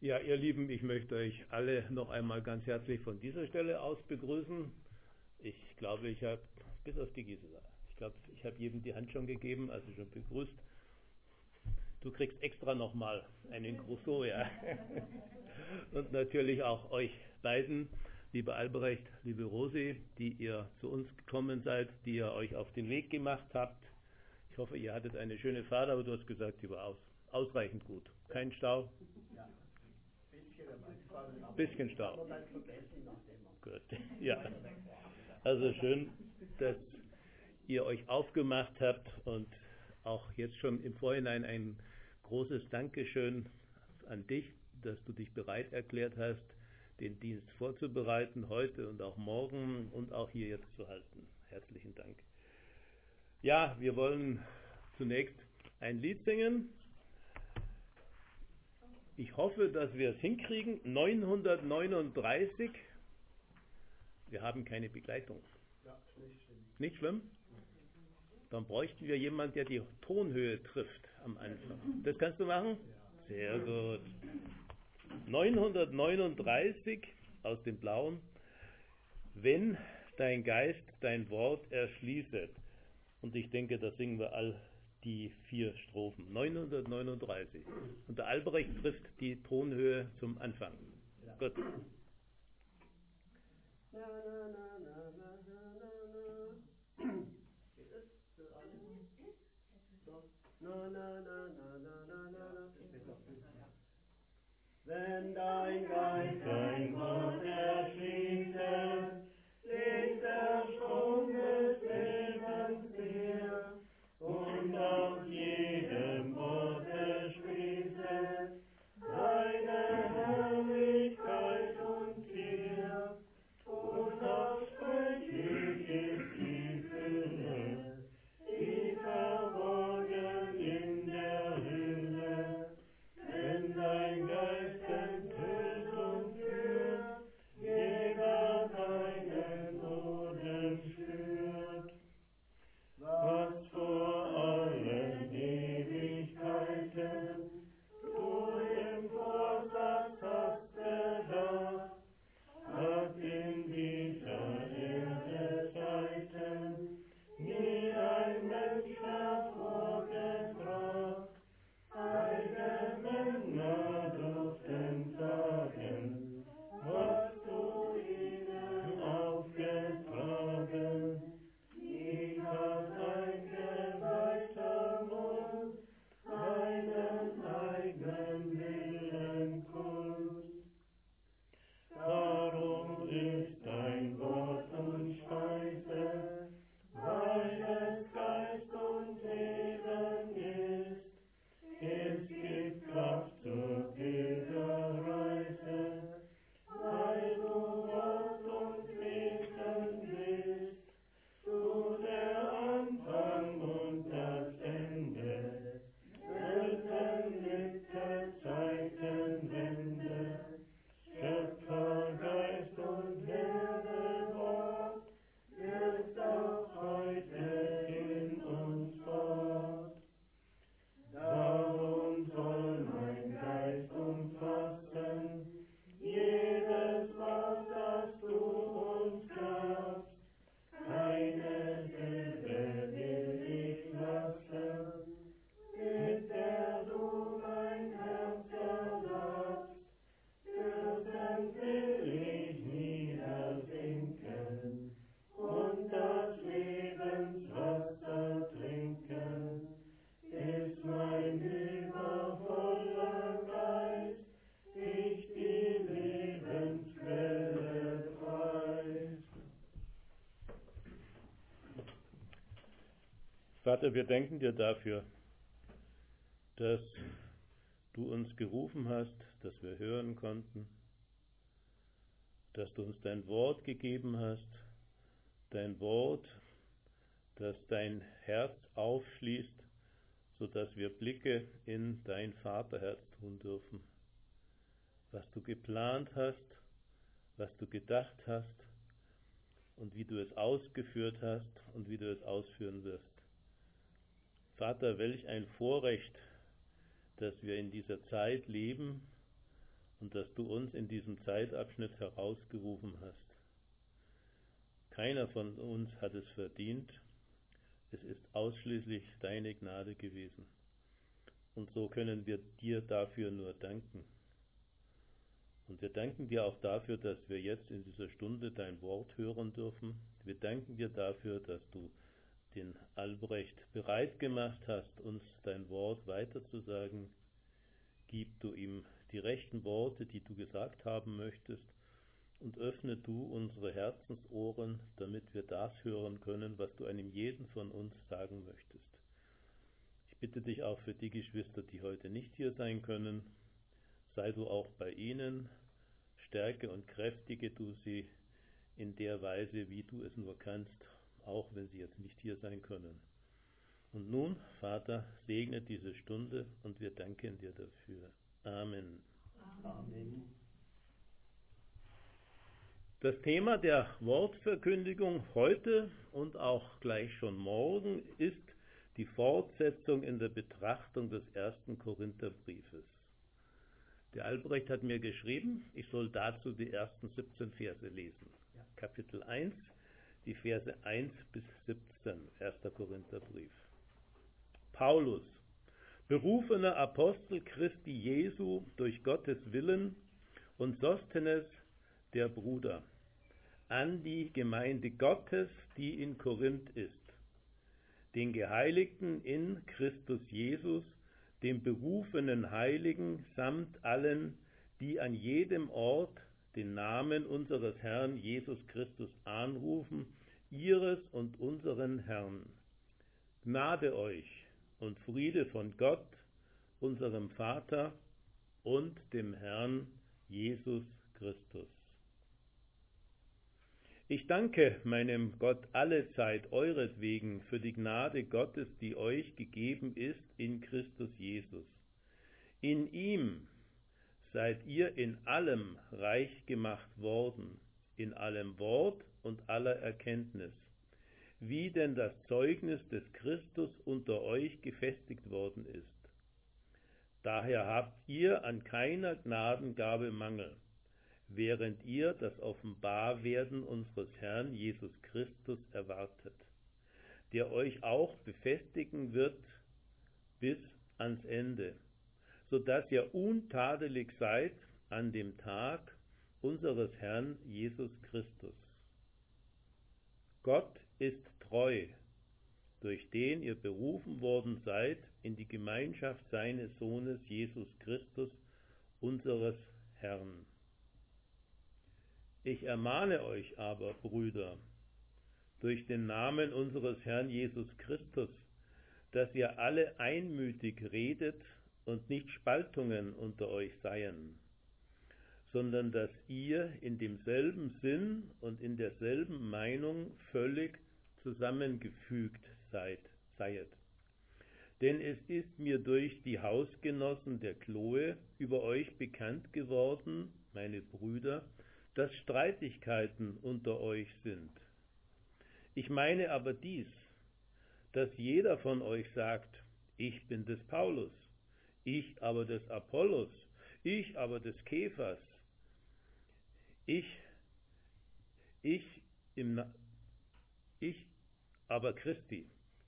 Ja, ihr Lieben, ich möchte euch alle noch einmal ganz herzlich von dieser Stelle aus begrüßen. Ich glaube, ich habe, bis auf die Gisela, ich glaube, ich habe jedem die Hand schon gegeben, also schon begrüßt. Du kriegst extra nochmal einen Grousseau, ja. Und natürlich auch euch beiden, lieber Albrecht, liebe Rosi, die ihr zu uns gekommen seid, die ihr euch auf den Weg gemacht habt. Ich hoffe, ihr hattet eine schöne Fahrt, aber du hast gesagt, sie war ausreichend gut. Kein Stau? Ja, Bisschen Stau. Gut, ja. Also schön, dass ihr euch aufgemacht habt und auch jetzt schon im Vorhinein ein großes Dankeschön an dich, dass du dich bereit erklärt hast, den Dienst vorzubereiten, heute und auch morgen und auch hier jetzt zu halten. Herzlichen Dank. Ja, wir wollen zunächst ein Lied singen. Ich hoffe, dass wir es hinkriegen. 939. Wir haben keine Begleitung. Ja, nicht schlimm. Nicht schlimm? Dann bräuchten wir jemanden, der die Tonhöhe trifft am Anfang. Das kannst du machen? Ja. Sehr gut. 939 aus dem Blauen. Wenn dein Geist dein Wort erschließet. Und ich denke, da singen wir all die 4 Strophen. 939. Und der Albrecht trifft die Tonhöhe zum Anfang. Ja. Gut. Na, na, na, na, na, na, na. Geht es für alle? So. Na, na, na, na, na, na, na, na. Ich bin doch gut. Wenn dein Geist dein Wort erschließet, legt der Strom des Lebens dir, und aus jedem Worte sprießet deine Herrlichkeit und Zier. Unaussprechlich ist die Fülle, die verborgen in der Hülle. Wenn dein Geist enthüllt und führt, jeder deinen Boden spürt. Was vor allen Ewigkeiten du im Vorsatz hast bedacht, hat in dieser Erde Zeiten nie ein Mensch hervorgebracht. Heilige Männer durften sagen, was du ihnen aufgetragen. Nie hat ein geweihter Mund seinen eigenen Willen kund. Darum ist dein Wort und Speise, weil es Geist und Leben ist. Es gibt Kraft zur Pilgerreise, weil du Wort und Wesen bist. Du der Anfang und das Ende, Welten, Mitte, Zeitenwende. Schöpfer, Geist und Herde Wort, wirkt auch heute in uns fort. Darum soll mein Geist umfassen jedes Wort, das du uns gabst. Keine Silbe will ich lassen, mit der du mein Herz erlaubst. Fürstend will ich niedersinken und das Lebenswasser trinken, bis mein liebevoller Geist dich die Lebensquelle preist. Vater, wir danken dir dafür, dass du uns gerufen hast, dass wir hören konnten, dass du uns dein Wort gegeben hast, dein Wort, das dein Herz aufschließt, sodass wir Blicke in dein Vaterherz tun dürfen. Was du geplant hast, was du gedacht hast und wie du es ausgeführt hast und wie du es ausführen wirst. Vater, welch ein Vorrecht, dass wir in dieser Zeit leben und dass du uns in diesem Zeitabschnitt herausgerufen hast. Keiner von uns hat es verdient, es ist ausschließlich deine Gnade gewesen. Und so können wir dir dafür nur danken. Und wir danken dir auch dafür, dass wir jetzt in dieser Stunde dein Wort hören dürfen. Wir danken dir dafür, dass du den Albrecht bereit gemacht hast, uns dein Wort weiterzusagen. Gib du ihm die rechten Worte, die du gesagt haben möchtest, und öffne du unsere Herzensohren, damit wir das hören können, was du einem jeden von uns sagen möchtest. Ich bitte dich auch für die Geschwister, die heute nicht hier sein können, sei du auch bei ihnen, stärke und kräftige du sie in der Weise, wie du es nur kannst, auch wenn sie jetzt nicht hier sein können. Und nun, Vater, segne diese Stunde und wir danken dir dafür. Amen. Amen. Das Thema der Wortverkündigung heute und auch gleich schon morgen ist die Fortsetzung in der Betrachtung des 1. Korintherbriefes. Der Albrecht hat mir geschrieben, ich soll dazu die ersten 17 Verse lesen. Ja. Kapitel 1, die Verse 1 bis 17, 1. Korintherbrief. Paulus, berufener Apostel Christi Jesu durch Gottes Willen, und Sosthenes, der Bruder, an die Gemeinde Gottes, die in Korinth ist, den Geheiligten in Christus Jesus, dem berufenen Heiligen samt allen, die an jedem Ort den Namen unseres Herrn Jesus Christus anrufen, ihres und unseren Herrn. Gnade euch und Friede von Gott, unserem Vater und dem Herrn Jesus Christus. Ich danke meinem Gott allezeit euretwegen für die Gnade Gottes, die euch gegeben ist in Christus Jesus. In ihm seid ihr in allem reich gemacht worden, in allem Wort und aller Erkenntnis, wie denn das Zeugnis des Christus unter euch gefestigt worden ist. Daher habt ihr an keiner Gnadengabe Mangel, während ihr das Offenbarwerden unseres Herrn Jesus Christus erwartet, der euch auch befestigen wird bis ans Ende, so dass ihr untadelig seid an dem Tag unseres Herrn Jesus Christus. Gott ist treu, durch den ihr berufen worden seid in die Gemeinschaft seines Sohnes Jesus Christus, unseres Herrn. Ich ermahne euch aber, Brüder, durch den Namen unseres Herrn Jesus Christus, dass ihr alle einmütig redet und nicht Spaltungen unter euch seien, sondern dass ihr in demselben Sinn und in derselben Meinung völlig zusammengefügt seid. Denn es ist mir durch die Hausgenossen der Chloe über euch bekannt geworden, meine Brüder, dass Streitigkeiten unter euch sind. Ich meine aber dies, dass jeder von euch sagt, ich bin des Paulus, ich aber des Apollos, ich aber des Kephas, ich aber Christi.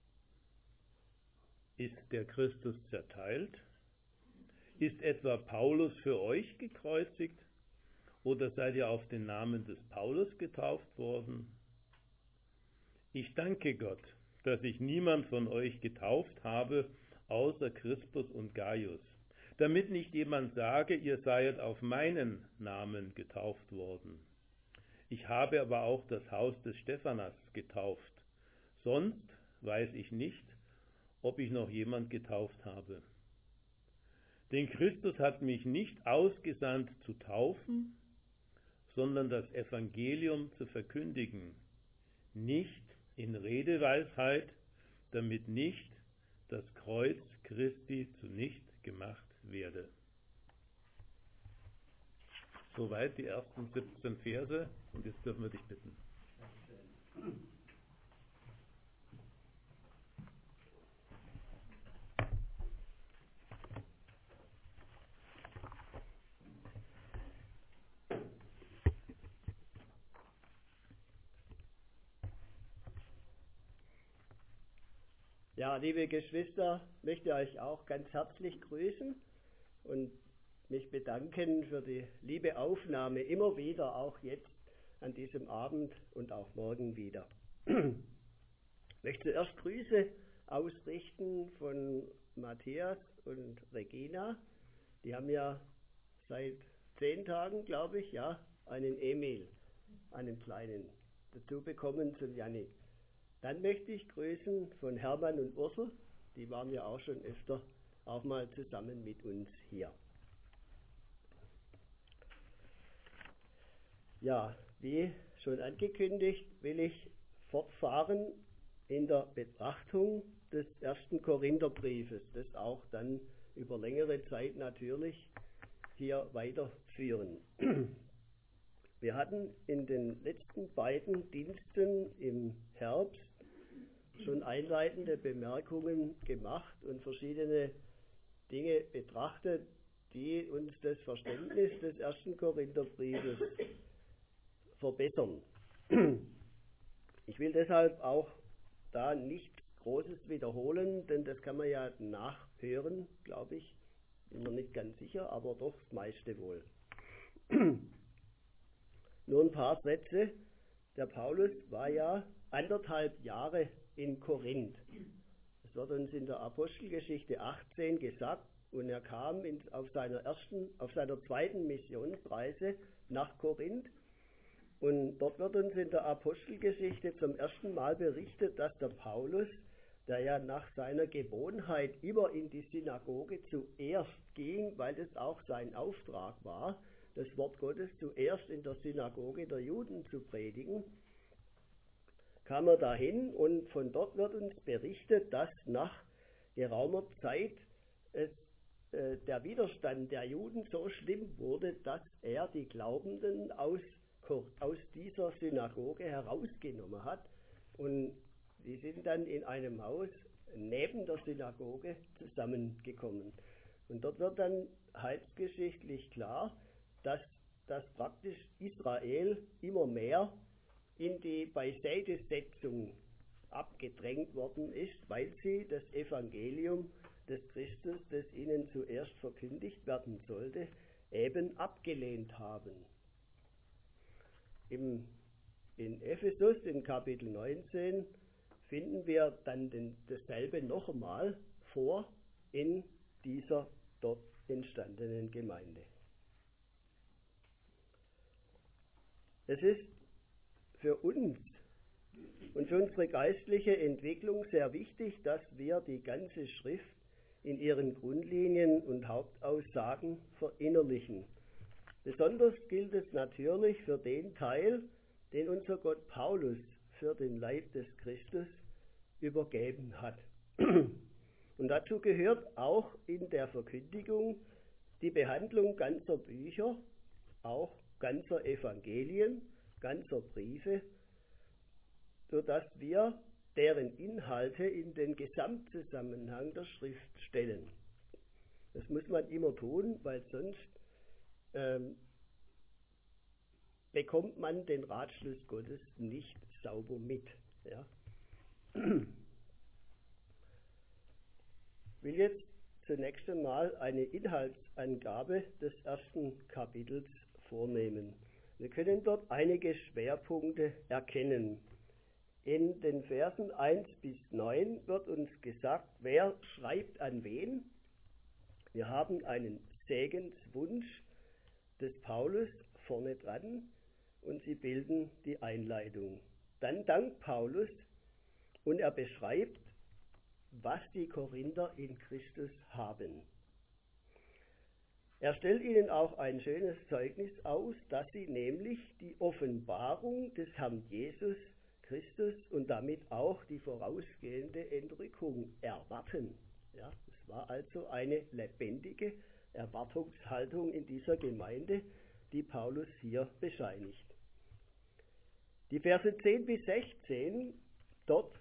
Ist der Christus zerteilt? Ist etwa Paulus für euch gekreuzigt? Oder seid ihr auf den Namen des Paulus getauft worden? Ich danke Gott, dass ich niemand von euch getauft habe, außer Crispus und Gaius, damit nicht jemand sage, ihr seiet auf meinen Namen getauft worden. Ich habe aber auch das Haus des Stephanas getauft. Sonst weiß ich nicht, ob ich noch jemand getauft habe. Denn Christus hat mich nicht ausgesandt zu taufen, sondern das Evangelium zu verkündigen, nicht in Redeweisheit, damit nicht das Kreuz Christi zunicht gemacht werde. Soweit die ersten 17 Verse und jetzt dürfen wir dich bitten. Ja, liebe Geschwister, möchte euch auch ganz herzlich grüßen und mich bedanken für die liebe Aufnahme, immer wieder, auch jetzt an diesem Abend und auch morgen wieder. Ich möchte zuerst Grüße ausrichten von Matthias und Regina. Die haben ja seit 10 Tagen, glaube ich, einen E-Mail, einen kleinen, dazu bekommen zum Jannik. Dann möchte ich grüßen von Hermann und Ursel, die waren ja auch schon öfter auch mal zusammen mit uns hier. Ja, wie schon angekündigt, will ich fortfahren in der Betrachtung des 1. Korintherbriefes, das auch dann über längere Zeit natürlich hier weiterführen. Wir hatten in den letzten beiden Diensten im Herbst schon einleitende Bemerkungen gemacht und verschiedene Dinge betrachtet, die uns das Verständnis des 1. Korintherbriefes verbessern. Ich will deshalb auch da nichts Großes wiederholen, denn das kann man ja nachhören, glaube ich. Bin mir nicht ganz sicher, aber doch das meiste wohl. Nur ein paar Sätze. Der Paulus war ja 1,5 Jahre in Korinth. Das wird uns in der Apostelgeschichte 18 gesagt, und er kam auf seiner zweiten Missionsreise nach Korinth. Und dort wird uns in der Apostelgeschichte zum ersten Mal berichtet, dass der Paulus, der ja nach seiner Gewohnheit immer in die Synagoge zuerst ging, weil das auch sein Auftrag war, das Wort Gottes zuerst in der Synagoge der Juden zu predigen, kam er dahin, und von dort wird uns berichtet, dass nach geraumer Zeit der Widerstand der Juden so schlimm wurde, dass er die Glaubenden aus dieser Synagoge herausgenommen hat, und die sind dann in einem Haus neben der Synagoge zusammengekommen. Und dort wird dann heilsgeschichtlich klar, dass praktisch Israel immer mehr in die Beiseitesetzung abgedrängt worden ist, weil sie das Evangelium des Christus, das ihnen zuerst verkündigt werden sollte, eben abgelehnt haben. In Ephesus, in Kapitel 19, finden wir dann dasselbe noch einmal vor in dieser dort entstandenen Gemeinde. Es ist für uns und für unsere geistliche Entwicklung sehr wichtig, dass wir die ganze Schrift in ihren Grundlinien und Hauptaussagen verinnerlichen. Besonders gilt es natürlich für den Teil, den unser Gott Paulus für den Leib des Christus übergeben hat. Und dazu gehört auch in der Verkündigung die Behandlung ganzer Bücher, auch ganzer Evangelien, ganzer Briefe, sodass wir deren Inhalte in den Gesamtzusammenhang der Schrift stellen. Das muss man immer tun, weil sonst bekommt man den Ratschluss Gottes nicht sauber mit. Ja? Ich will jetzt zunächst einmal eine Inhaltsangabe des 1. Kapitels vornehmen. Wir können dort einige Schwerpunkte erkennen. In den Versen 1 bis 9 wird uns gesagt, wer schreibt an wen. Wir haben einen Segenswunsch des Paulus vorne dran, und sie bilden die Einleitung. Dann dankt Paulus, und er beschreibt, was die Korinther in Christus haben. Er stellt ihnen auch ein schönes Zeugnis aus, dass sie nämlich die Offenbarung des Herrn Jesus Christus und damit auch die vorausgehende Entrückung erwarten. Ja, es war also eine lebendige Erwartungshaltung in dieser Gemeinde, die Paulus hier bescheinigt. Die Verse 10 bis 16, dort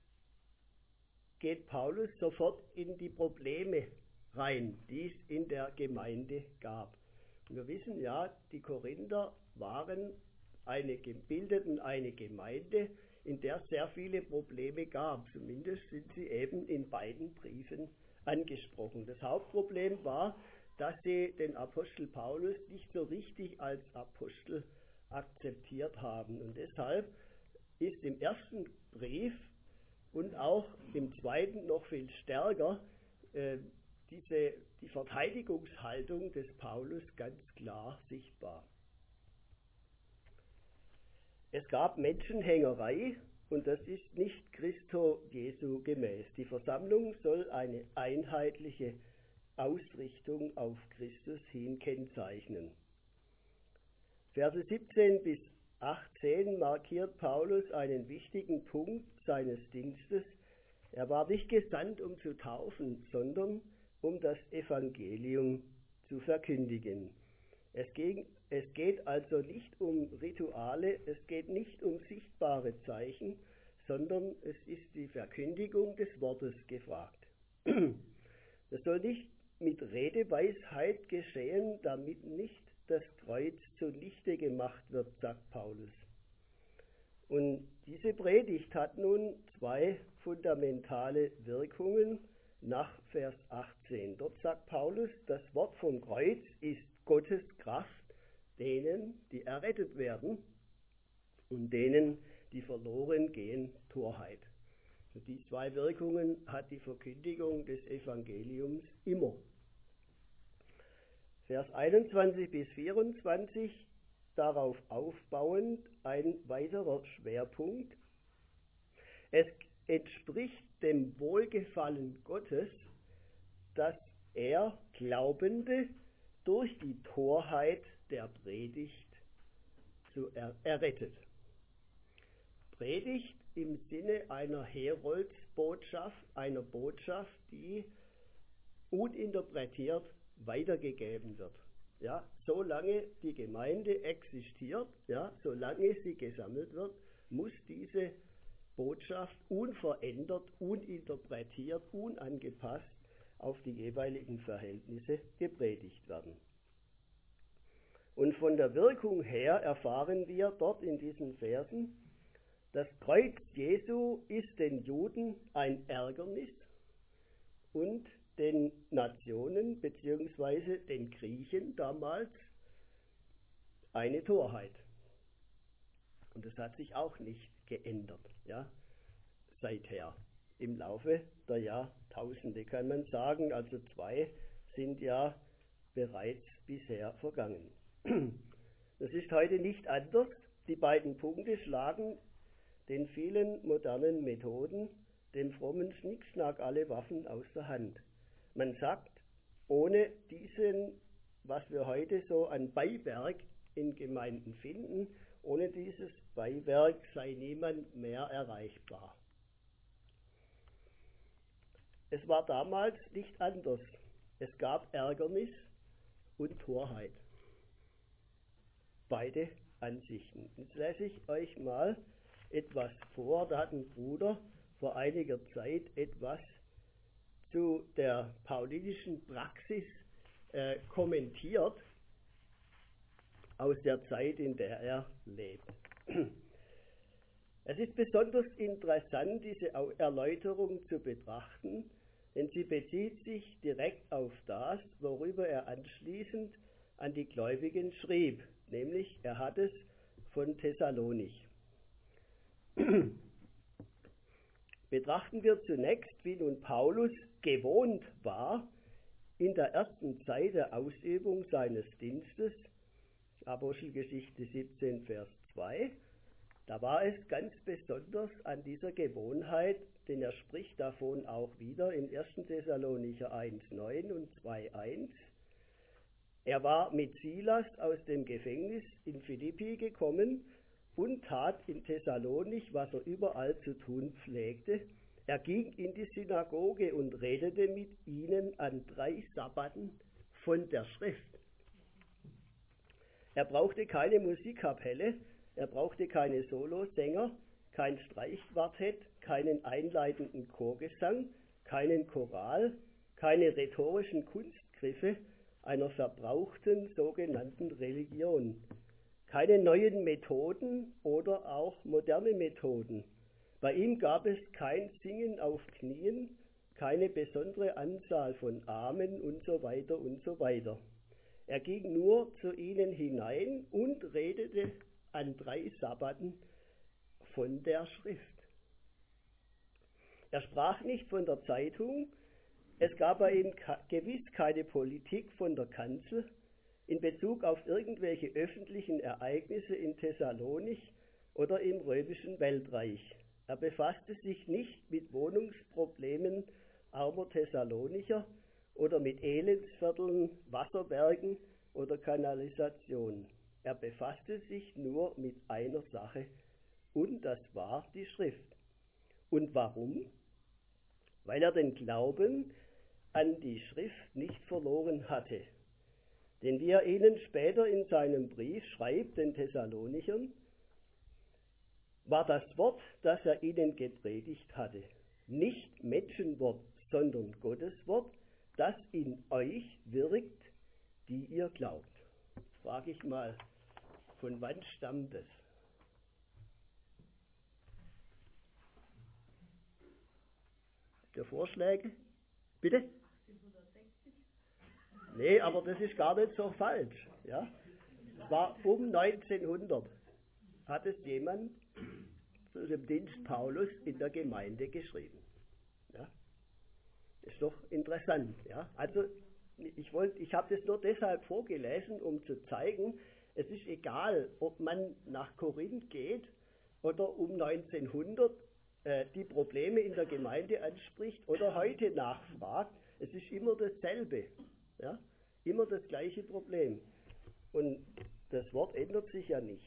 geht Paulus sofort in die Probleme rein, die es in der Gemeinde gab. Und wir wissen ja, die Korinther bildeten eine Gemeinde, in der es sehr viele Probleme gab. Zumindest sind sie eben in beiden Briefen angesprochen. Das Hauptproblem war, dass sie den Apostel Paulus nicht so richtig als Apostel akzeptiert haben. Und deshalb ist im ersten Brief und auch im zweiten noch viel stärker die Verteidigungshaltung des Paulus ganz klar sichtbar. Es gab Menschenhängerei und das ist nicht Christo Jesu gemäß. Die Versammlung soll eine einheitliche Ausrichtung auf Christus hin kennzeichnen. Verse 17 bis 18 markiert Paulus einen wichtigen Punkt seines Dienstes. Er war nicht gesandt, um zu taufen, sondern um das Evangelium zu verkündigen. Es geht also nicht um Rituale, es geht nicht um sichtbare Zeichen, sondern es ist die Verkündigung des Wortes gefragt. Das soll nicht mit Redeweisheit geschehen, damit nicht das Kreuz zunichte gemacht wird, sagt Paulus. Und diese Predigt hat nun zwei fundamentale Wirkungen nach Vers 18. Dort sagt Paulus, das Wort vom Kreuz ist Gottes Kraft denen, die errettet werden, und denen, die verloren gehen, Torheit. Und die zwei Wirkungen hat die Verkündigung des Evangeliums immer. Vers 21 bis 24, darauf aufbauend ein weiterer Schwerpunkt. Es entspricht dem Wohlgefallen Gottes, dass er Glaubende durch die Torheit der Predigt errettet. Predigt im Sinne einer Heroldsbotschaft, einer Botschaft, die uninterpretiert weitergegeben wird. Ja, solange die Gemeinde existiert, ja, solange sie gesammelt wird, muss diese Botschaft unverändert, uninterpretiert, unangepasst auf die jeweiligen Verhältnisse gepredigt werden. Und von der Wirkung her erfahren wir dort in diesen Versen, das Kreuz Jesu ist den Juden ein Ärgernis und den Nationen bzw. den Griechen damals eine Torheit. Und das hat sich auch nicht geändert, ja, seither. Im Laufe der Jahrtausende kann man sagen, also 2 sind ja bereits bisher vergangen. Das ist heute nicht anders. Die beiden Punkte schlagen den vielen modernen Methoden, dem frommen Schnickschnack alle Waffen aus der Hand. Man sagt, ohne diesen, was wir heute so an Beiwerk in Gemeinden finden, ohne dieses Beiwerk sei niemand mehr erreichbar. Es war damals nicht anders. Es gab Ärgernis und Torheit. Beide Ansichten. Jetzt lese ich euch mal etwas vor. Da hat ein Bruder vor einiger Zeit etwas zu der paulinischen Praxis kommentiert, aus der Zeit, in der er lebt. Es ist besonders interessant, diese Erläuterung zu betrachten, denn sie bezieht sich direkt auf das, worüber er anschließend an die Gläubigen schrieb, nämlich er hat es von Thessalonich. Betrachten wir zunächst, wie nun Paulus gewohnt war, in der ersten Zeit der Ausübung seines Dienstes, Apostelgeschichte 17, Vers 2, da war es ganz besonders an dieser Gewohnheit, denn er spricht davon auch wieder in 1. Thessalonicher 1,9 und 2,1. Er war mit Silas aus dem Gefängnis in Philippi gekommen und tat in Thessalonich, was er überall zu tun pflegte. Er ging in die Synagoge und redete mit ihnen an 3 Sabbaten von der Schrift. Er brauchte keine Musikkapelle, er brauchte keine Solosänger, kein Streichquartett, keinen einleitenden Chorgesang, keinen Choral, keine rhetorischen Kunstgriffe einer verbrauchten sogenannten Religion, keine neuen Methoden oder auch moderne Methoden. Bei ihm gab es kein Singen auf Knien, keine besondere Anzahl von Amen und so weiter und so weiter. Er ging nur zu ihnen hinein und redete an 3 Sabbaten von der Schrift. Er sprach nicht von der Zeitung, es gab bei ihm gewiss keine Politik von der Kanzel in Bezug auf irgendwelche öffentlichen Ereignisse in Thessalonich oder im römischen Weltreich. Er befasste sich nicht mit Wohnungsproblemen armer Thessalonicher oder mit Elendsvierteln, Wasserbergen oder Kanalisation. Er befasste sich nur mit einer Sache, und das war die Schrift. Und warum? Weil er den Glauben an die Schrift nicht verloren hatte. Denn wie er ihnen später in seinem Brief schreibt, den Thessalonichern, war das Wort, das er ihnen gepredigt hatte, nicht Menschenwort, sondern Gottes Wort, das in euch wirkt, die ihr glaubt. Frage ich mal, von wann stammt es? Habt ihr Vorschläge? Bitte? 760? Nee, aber das ist gar nicht so falsch. Ja? Es war um 1900, hat es jemand zu dem Dienst Paulus in der Gemeinde geschrieben. Ja? Ist doch interessant. Ja? Also ich habe das nur deshalb vorgelesen, um zu zeigen, es ist egal, ob man nach Korinth geht oder um 1900 die Probleme in der Gemeinde anspricht oder heute nachfragt, es ist immer dasselbe. Ja? Immer das gleiche Problem. Und das Wort ändert sich ja nicht.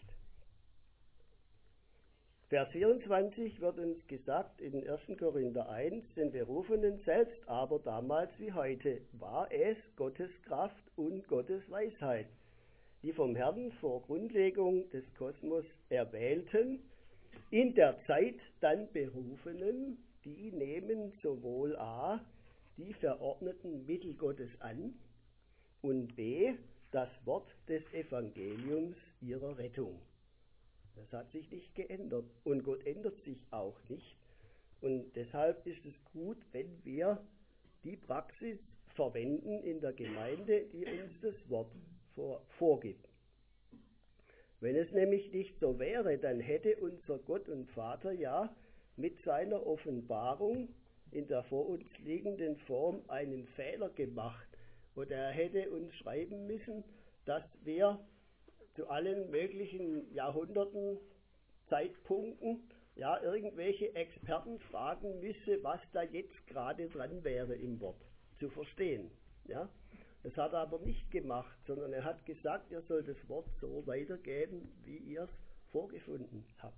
Vers 24 wird uns gesagt in 1. Korinther 1, den Berufenen selbst aber damals wie heute war es Gottes Kraft und Gottes Weisheit, die vom Herrn vor Grundlegung des Kosmos erwählten, in der Zeit dann Berufenen, die nehmen sowohl A, die verordneten Mittel Gottes an und B, das Wort des Evangeliums ihrer Rettung. Das hat sich nicht geändert und Gott ändert sich auch nicht. Und deshalb ist es gut, wenn wir die Praxis verwenden in der Gemeinde, die uns das Wort vorgibt. Wenn es nämlich nicht so wäre, dann hätte unser Gott und Vater ja mit seiner Offenbarung in der vor uns liegenden Form einen Fehler gemacht. Oder er hätte uns schreiben müssen, dass wir zu allen möglichen Jahrhunderten, Zeitpunkten, ja, irgendwelche Experten fragen müsse, was da jetzt gerade dran wäre im Wort, zu verstehen. Ja. Das hat er aber nicht gemacht, sondern er hat gesagt, ihr sollt das Wort so weitergeben, wie ihr es vorgefunden habt.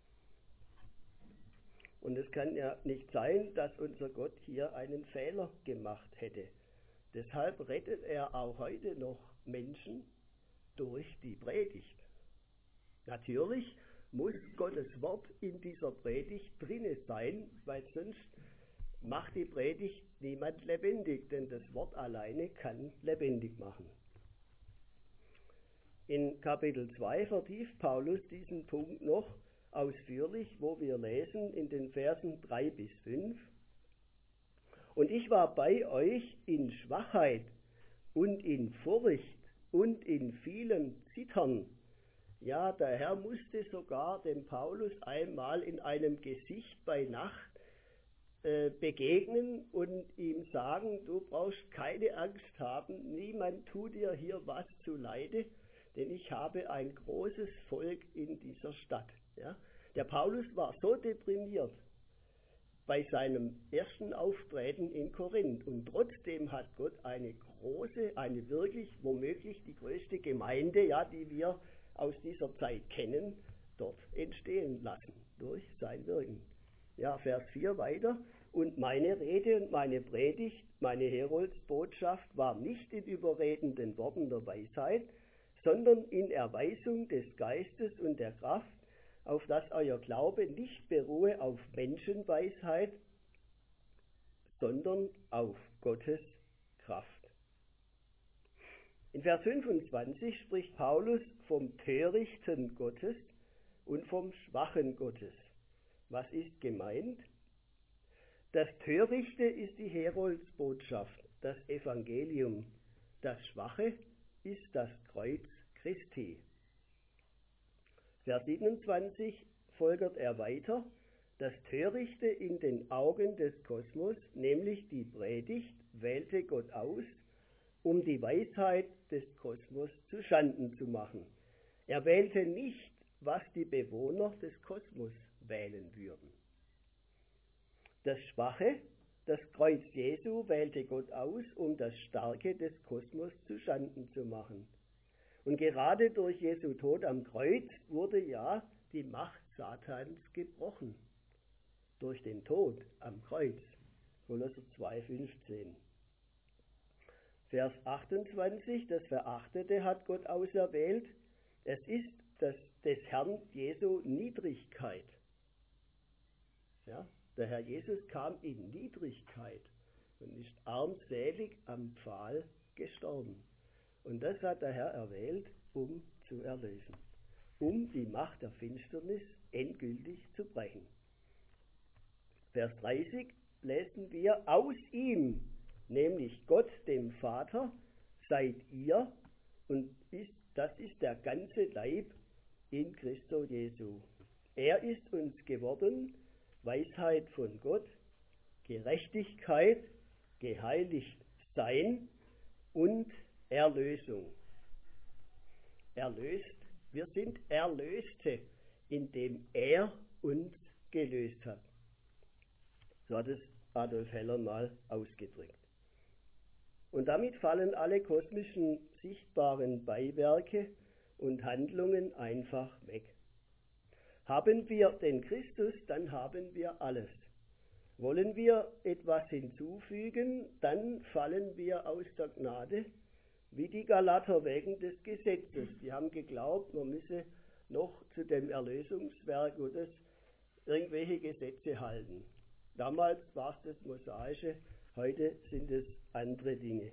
Und es kann ja nicht sein, dass unser Gott hier einen Fehler gemacht hätte. Deshalb rettet er auch heute noch Menschen durch die Predigt. Natürlich muss Gottes Wort in dieser Predigt drinne sein, weil sonst macht die Predigt niemand lebendig, denn das Wort alleine kann lebendig machen. In Kapitel 2 vertieft Paulus diesen Punkt noch ausführlich, wo wir lesen in den Versen 3 bis 5. Und ich war bei euch in Schwachheit und in Furcht und in vielem Zittern. Ja, der Herr musste sogar dem Paulus einmal in einem Gesicht bei Nacht begegnen und ihm sagen, du brauchst keine Angst haben, niemand tut dir hier was zuleide, denn ich habe ein großes Volk in dieser Stadt. Ja? Der Paulus war so deprimiert bei seinem ersten Auftreten in Korinth und trotzdem hat Gott eine große, eine wirklich womöglich die größte Gemeinde, ja, die wir aus dieser Zeit kennen, dort entstehen lassen durch sein Wirken. Ja, Vers 4 weiter. Und meine Rede und meine Predigt, meine Heroldsbotschaft war nicht in überredenden Worten der Weisheit, sondern in Erweisung des Geistes und der Kraft, auf dass euer Glaube nicht beruhe auf Menschenweisheit, sondern auf Gottes Kraft. In Vers 25 spricht Paulus vom Törichten Gottes und vom Schwachen Gottes. Was ist gemeint? Das Törichte ist die Heroldsbotschaft, das Evangelium. Das Schwache ist das Kreuz Christi. Vers 27 folgert er weiter. Das Törichte in den Augen des Kosmos, nämlich die Predigt, wählte Gott aus, um die Weisheit des Kosmos zuschanden zu machen. Er wählte nicht, was die Bewohner des Kosmos wählen würden. Das Schwache, das Kreuz Jesu, wählte Gott aus, um das Starke des Kosmos zuschanden zu machen. Und gerade durch Jesu Tod am Kreuz wurde ja die Macht Satans gebrochen. Durch den Tod am Kreuz. Kolosser 2,15. Vers 28, das Verachtete hat Gott auserwählt. Es ist des Herrn Jesu Niedrigkeit. Ja, der Herr Jesus kam in Niedrigkeit und ist armselig am Pfahl gestorben. Und das hat der Herr erwählt, um zu erlösen. Um die Macht der Finsternis endgültig zu brechen. Vers 30 lesen wir, aus ihm, nämlich Gott dem Vater, seid ihr, und das ist der ganze Leib in Christo Jesu. Er ist uns geworden, Weisheit von Gott, Gerechtigkeit, geheiligt sein und Erlösung. Erlöst, wir sind Erlöste, indem er uns gelöst hat. So hat es Adolf Heller mal ausgedrückt. Und damit fallen alle kosmischen sichtbaren Beiwerke und Handlungen einfach weg. Haben wir den Christus, dann haben wir alles. Wollen wir etwas hinzufügen, dann fallen wir aus der Gnade, wie die Galater wegen des Gesetzes. Die haben geglaubt, man müsse noch zu dem Erlösungswerk Gottes irgendwelche Gesetze halten. Damals war es das Mosaische, heute sind es andere Dinge.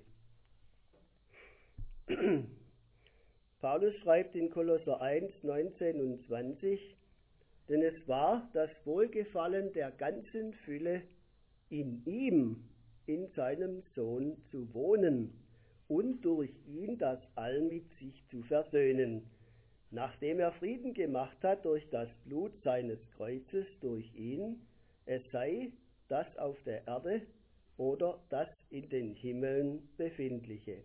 Paulus schreibt in Kolosser 1, 19 und 20, denn es war das Wohlgefallen der ganzen Fülle in ihm, in seinem Sohn zu wohnen und durch ihn das All mit sich zu versöhnen, nachdem er Frieden gemacht hat durch das Blut seines Kreuzes, durch ihn, es sei das auf der Erde oder das in den Himmeln befindliche.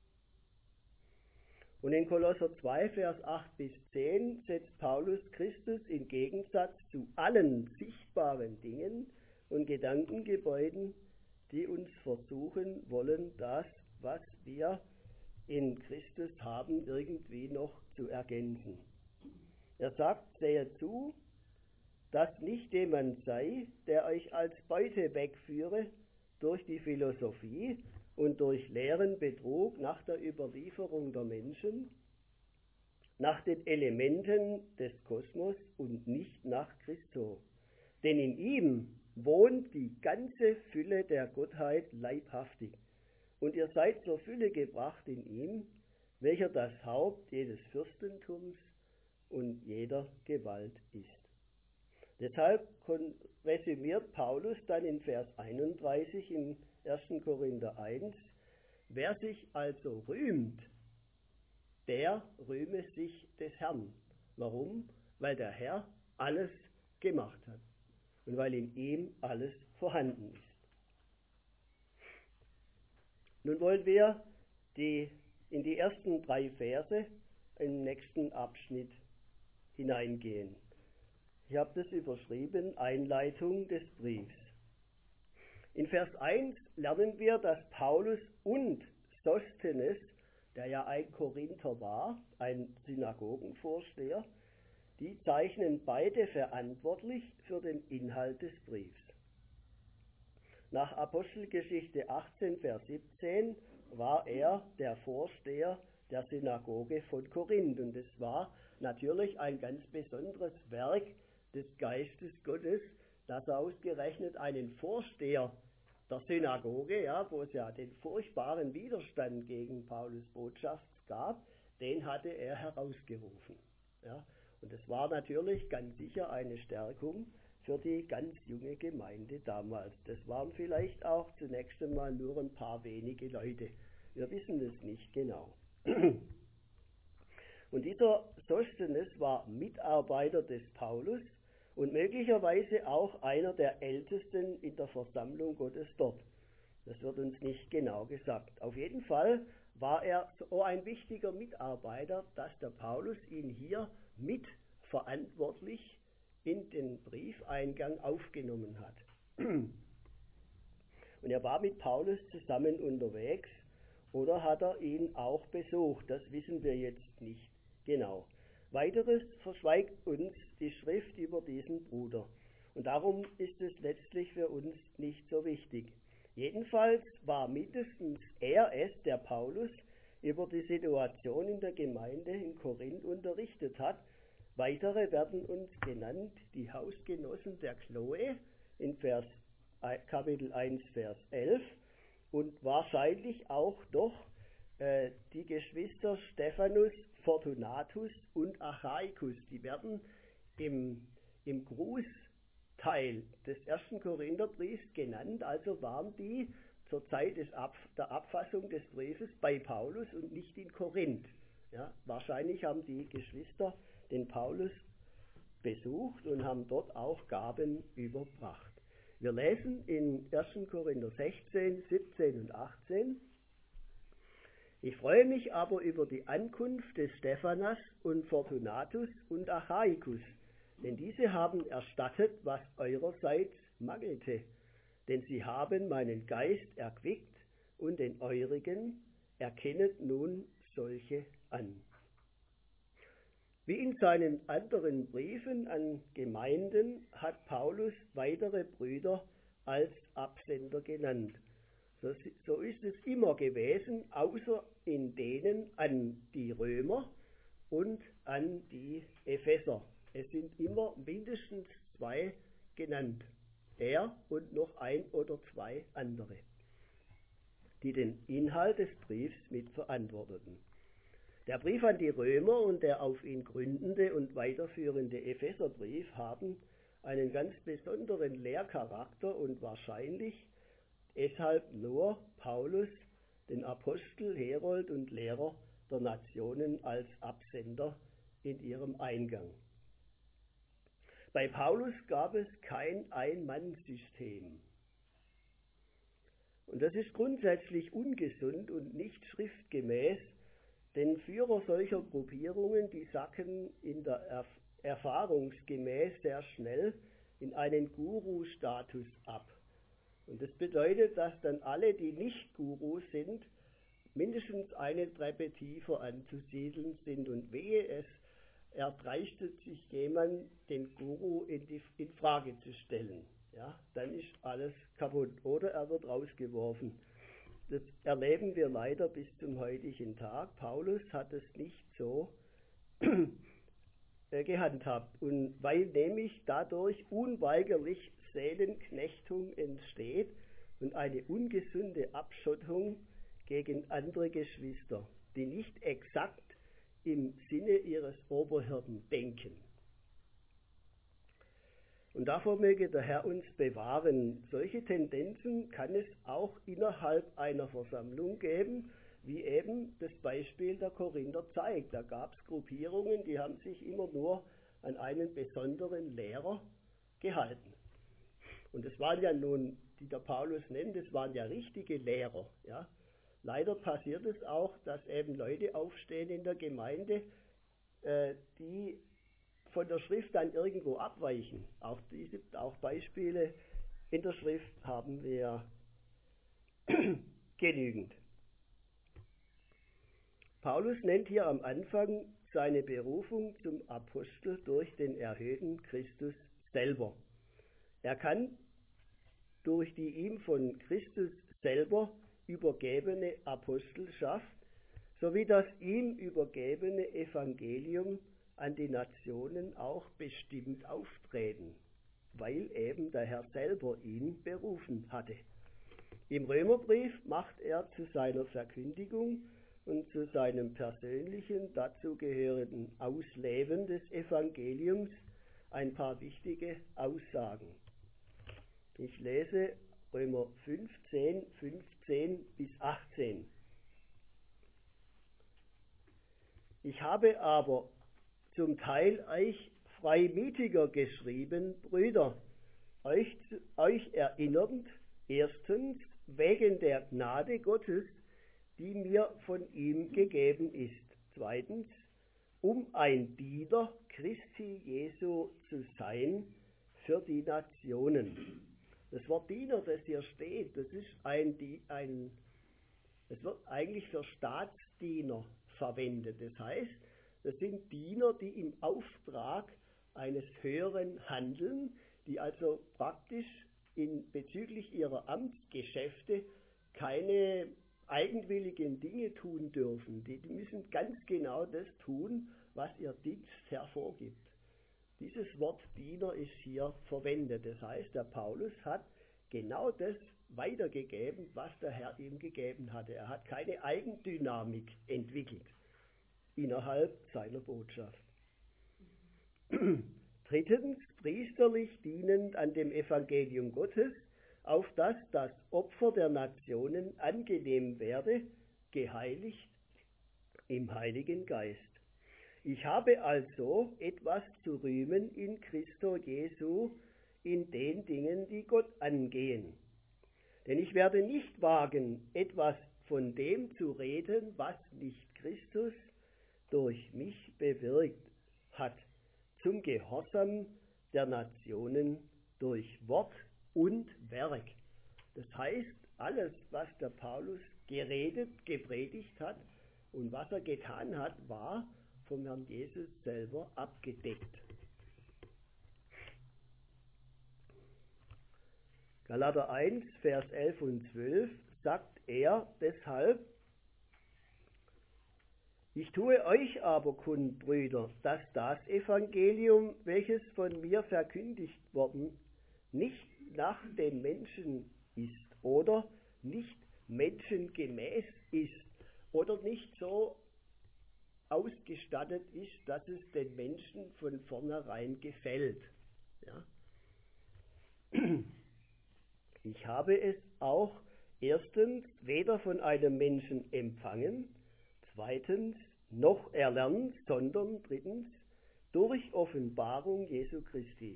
Und in Kolosser 2, Vers 8 bis 10 setzt Paulus Christus in Gegensatz zu allen sichtbaren Dingen und Gedankengebäuden, die uns versuchen wollen, das, was wir in Christus haben, irgendwie noch zu ergänzen. Er sagt, sehet zu, dass nicht jemand sei, der euch als Beute wegführe durch die Philosophie und durch leeren Betrug nach der Überlieferung der Menschen, nach den Elementen des Kosmos und nicht nach Christo. Denn in ihm wohnt die ganze Fülle der Gottheit leibhaftig. Und ihr seid zur Fülle gebracht in ihm, welcher das Haupt jedes Fürstentums und jeder Gewalt ist. Deshalb resümiert Paulus dann in Vers 31 in 1. Korinther 1, wer sich also rühmt, der rühme sich des Herrn. Warum? Weil der Herr alles gemacht hat und weil in ihm alles vorhanden ist. Nun wollen wir in die ersten 3 Verse im nächsten Abschnitt hineingehen. Ich habe das überschrieben, Einleitung des Briefs. In Vers 1 lernen wir, dass Paulus und Sosthenes, der ja ein Korinther war, ein Synagogenvorsteher, die zeichnen beide verantwortlich für den Inhalt des Briefs. Nach Apostelgeschichte 18, Vers 17 war er der Vorsteher der Synagoge von Korinth. Und es war natürlich ein ganz besonderes Werk des Geistes Gottes, dass er ausgerechnet einen Vorsteher der Synagoge, ja, wo es ja den furchtbaren Widerstand gegen Paulus Botschaft gab, den hatte er herausgerufen. Ja. Und es war natürlich ganz sicher eine Stärkung für die ganz junge Gemeinde damals. Das waren vielleicht auch zunächst einmal nur ein paar wenige Leute. Wir wissen es nicht genau. Und dieser Sosthenes war Mitarbeiter des Paulus und möglicherweise auch einer der Ältesten in der Versammlung Gottes dort. Das wird uns nicht genau gesagt. Auf jeden Fall war er so ein wichtiger Mitarbeiter, dass der Paulus ihn hier mitverantwortlich in den Briefeingang aufgenommen hat. Und er war mit Paulus zusammen unterwegs oder hat er ihn auch besucht? Das wissen wir jetzt nicht genau. Weiteres verschweigt uns die Schrift über diesen Bruder. Und darum ist es letztlich für uns nicht so wichtig. Jedenfalls war mindestens er es, der Paulus über die Situation in der Gemeinde in Korinth unterrichtet hat. Weitere werden uns genannt, die Hausgenossen der Chloe in Kapitel 1, Vers 11 und wahrscheinlich auch doch die Geschwister Stephanus, Fortunatus und Achaicus. Die werden im Grußteil des 1. Korintherbriefs genannt, also waren die zur Zeit der Abfassung des Briefes bei Paulus und nicht in Korinth. Ja, wahrscheinlich haben die Geschwister den Paulus besucht und haben dort auch Gaben überbracht. Wir lesen in 1. Korinther 16, 17 und 18. Ich freue mich aber über die Ankunft des Stephanas und Fortunatus und Achaicus, denn diese haben erstattet, was eurerseits mangelte. Denn sie haben meinen Geist erquickt und den eurigen, erkennet nun solche an. Wie in seinen anderen Briefen an Gemeinden hat Paulus weitere Brüder als Absender genannt. So ist es immer gewesen, außer in denen an die Römer und an die Epheser. Es sind immer mindestens 2 genannt. Er und noch 1 oder 2 andere, die den Inhalt des Briefs mitverantworteten. Der Brief an die Römer und der auf ihn gründende und weiterführende Epheserbrief haben einen ganz besonderen Lehrcharakter und wahrscheinlich deshalb nur Paulus, den Apostel, Herold und Lehrer der Nationen, als Absender in ihrem Eingang. Bei Paulus gab es kein Ein-Mann-System. Und das ist grundsätzlich ungesund und nicht schriftgemäß, denn Führer solcher Gruppierungen, die sacken in der erfahrungsgemäß sehr schnell in einen Guru-Status ab. Und das bedeutet, dass dann alle, die nicht Gurus sind, mindestens eine Treppe tiefer anzusiedeln sind. Und wehe es, erdreistet sich jemand, den Guru in Frage zu stellen. Ja, dann ist alles kaputt oder er wird rausgeworfen. Das erleben wir leider bis zum heutigen Tag. Paulus hat es nicht so gehandhabt. Und weil nämlich dadurch unweigerlich Seelenknechtung entsteht und eine ungesunde Abschottung gegen andere Geschwister, die nicht exakt im Sinne ihres Oberhirten denken. Und davor möge der Herr uns bewahren. Solche Tendenzen kann es auch innerhalb einer Versammlung geben, wie eben das Beispiel der Korinther zeigt. Da gab es Gruppierungen, die haben sich immer nur an einen besonderen Lehrer gehalten. Und es waren ja nun, die der Paulus nennt, das waren ja richtige Lehrer. Ja. Leider passiert es auch, dass eben Leute aufstehen in der Gemeinde, die von der Schrift dann irgendwo abweichen. Auch Beispiele in der Schrift haben wir genügend. Paulus nennt hier am Anfang seine Berufung zum Apostel durch den erhöhten Christus selber. Er kann durch die ihm von Christus selber übergebene Apostelschaft sowie das ihm übergebene Evangelium an die Nationen auch bestimmt auftreten, weil eben der Herr selber ihn berufen hatte. Im Römerbrief macht er zu seiner Verkündigung und zu seinem persönlichen dazugehörigen Ausleben des Evangeliums ein paar wichtige Aussagen. Ich lese Römer 15, 15 bis 18. Ich habe aber zum Teil euch freimütiger geschrieben, Brüder, euch erinnernd, erstens wegen der Gnade Gottes, die mir von ihm gegeben ist. Zweitens, um ein Diener Christi Jesu zu sein für die Nationen. Das Wort Diener, das hier steht, das ist es wird eigentlich für Staatsdiener verwendet. Das heißt, das sind Diener, die im Auftrag eines Höheren handeln, die also praktisch bezüglich ihrer Amtsgeschäfte keine eigenwilligen Dinge tun dürfen. Die müssen ganz genau das tun, was ihr Dienst hervorgibt. Dieses Wort Diener ist hier verwendet. Das heißt, der Paulus hat genau das weitergegeben, was der Herr ihm gegeben hatte. Er hat keine Eigendynamik entwickelt innerhalb seiner Botschaft. Drittens, priesterlich dienend an dem Evangelium Gottes, auf dass das Opfer der Nationen angenehm werde, geheiligt im Heiligen Geist. Ich habe also etwas zu rühmen in Christo Jesu in den Dingen, die Gott angehen. Denn ich werde nicht wagen, etwas von dem zu reden, was nicht Christus durch mich bewirkt hat, zum Gehorsam der Nationen durch Wort und Werk. Das heißt, alles, was der Paulus geredet, gepredigt hat und was er getan hat, war vom Herrn Jesus selber abgedeckt. Galater 1, Vers 11 und 12 sagt er deshalb: Ich tue euch aber kund, Brüder, dass das Evangelium, welches von mir verkündigt worden, nicht nach dem Menschen ist oder nicht menschengemäß ist oder nicht so ausgestattet ist, dass es den Menschen von vornherein gefällt. Ja? Ich habe es auch erstens weder von einem Menschen empfangen, zweitens noch erlernt, sondern drittens durch Offenbarung Jesu Christi.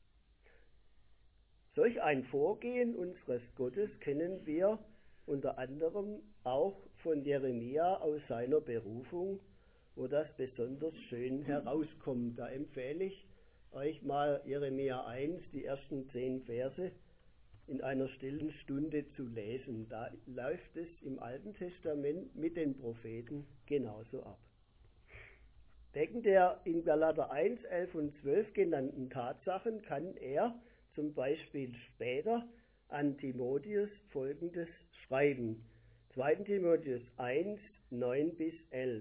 Solch ein Vorgehen unseres Gottes kennen wir unter anderem auch von Jeremia aus seiner Berufung, wo das besonders schön herauskommt. Da empfehle ich euch mal Jeremia 1, die ersten 10 Verse, in einer stillen Stunde zu lesen. Da läuft es im Alten Testament mit den Propheten genauso ab. Wegen der in Galater 1, 11 und 12 genannten Tatsachen kann er zum Beispiel später an Timotheus Folgendes schreiben. 2. Timotheus 1, 9 bis 11.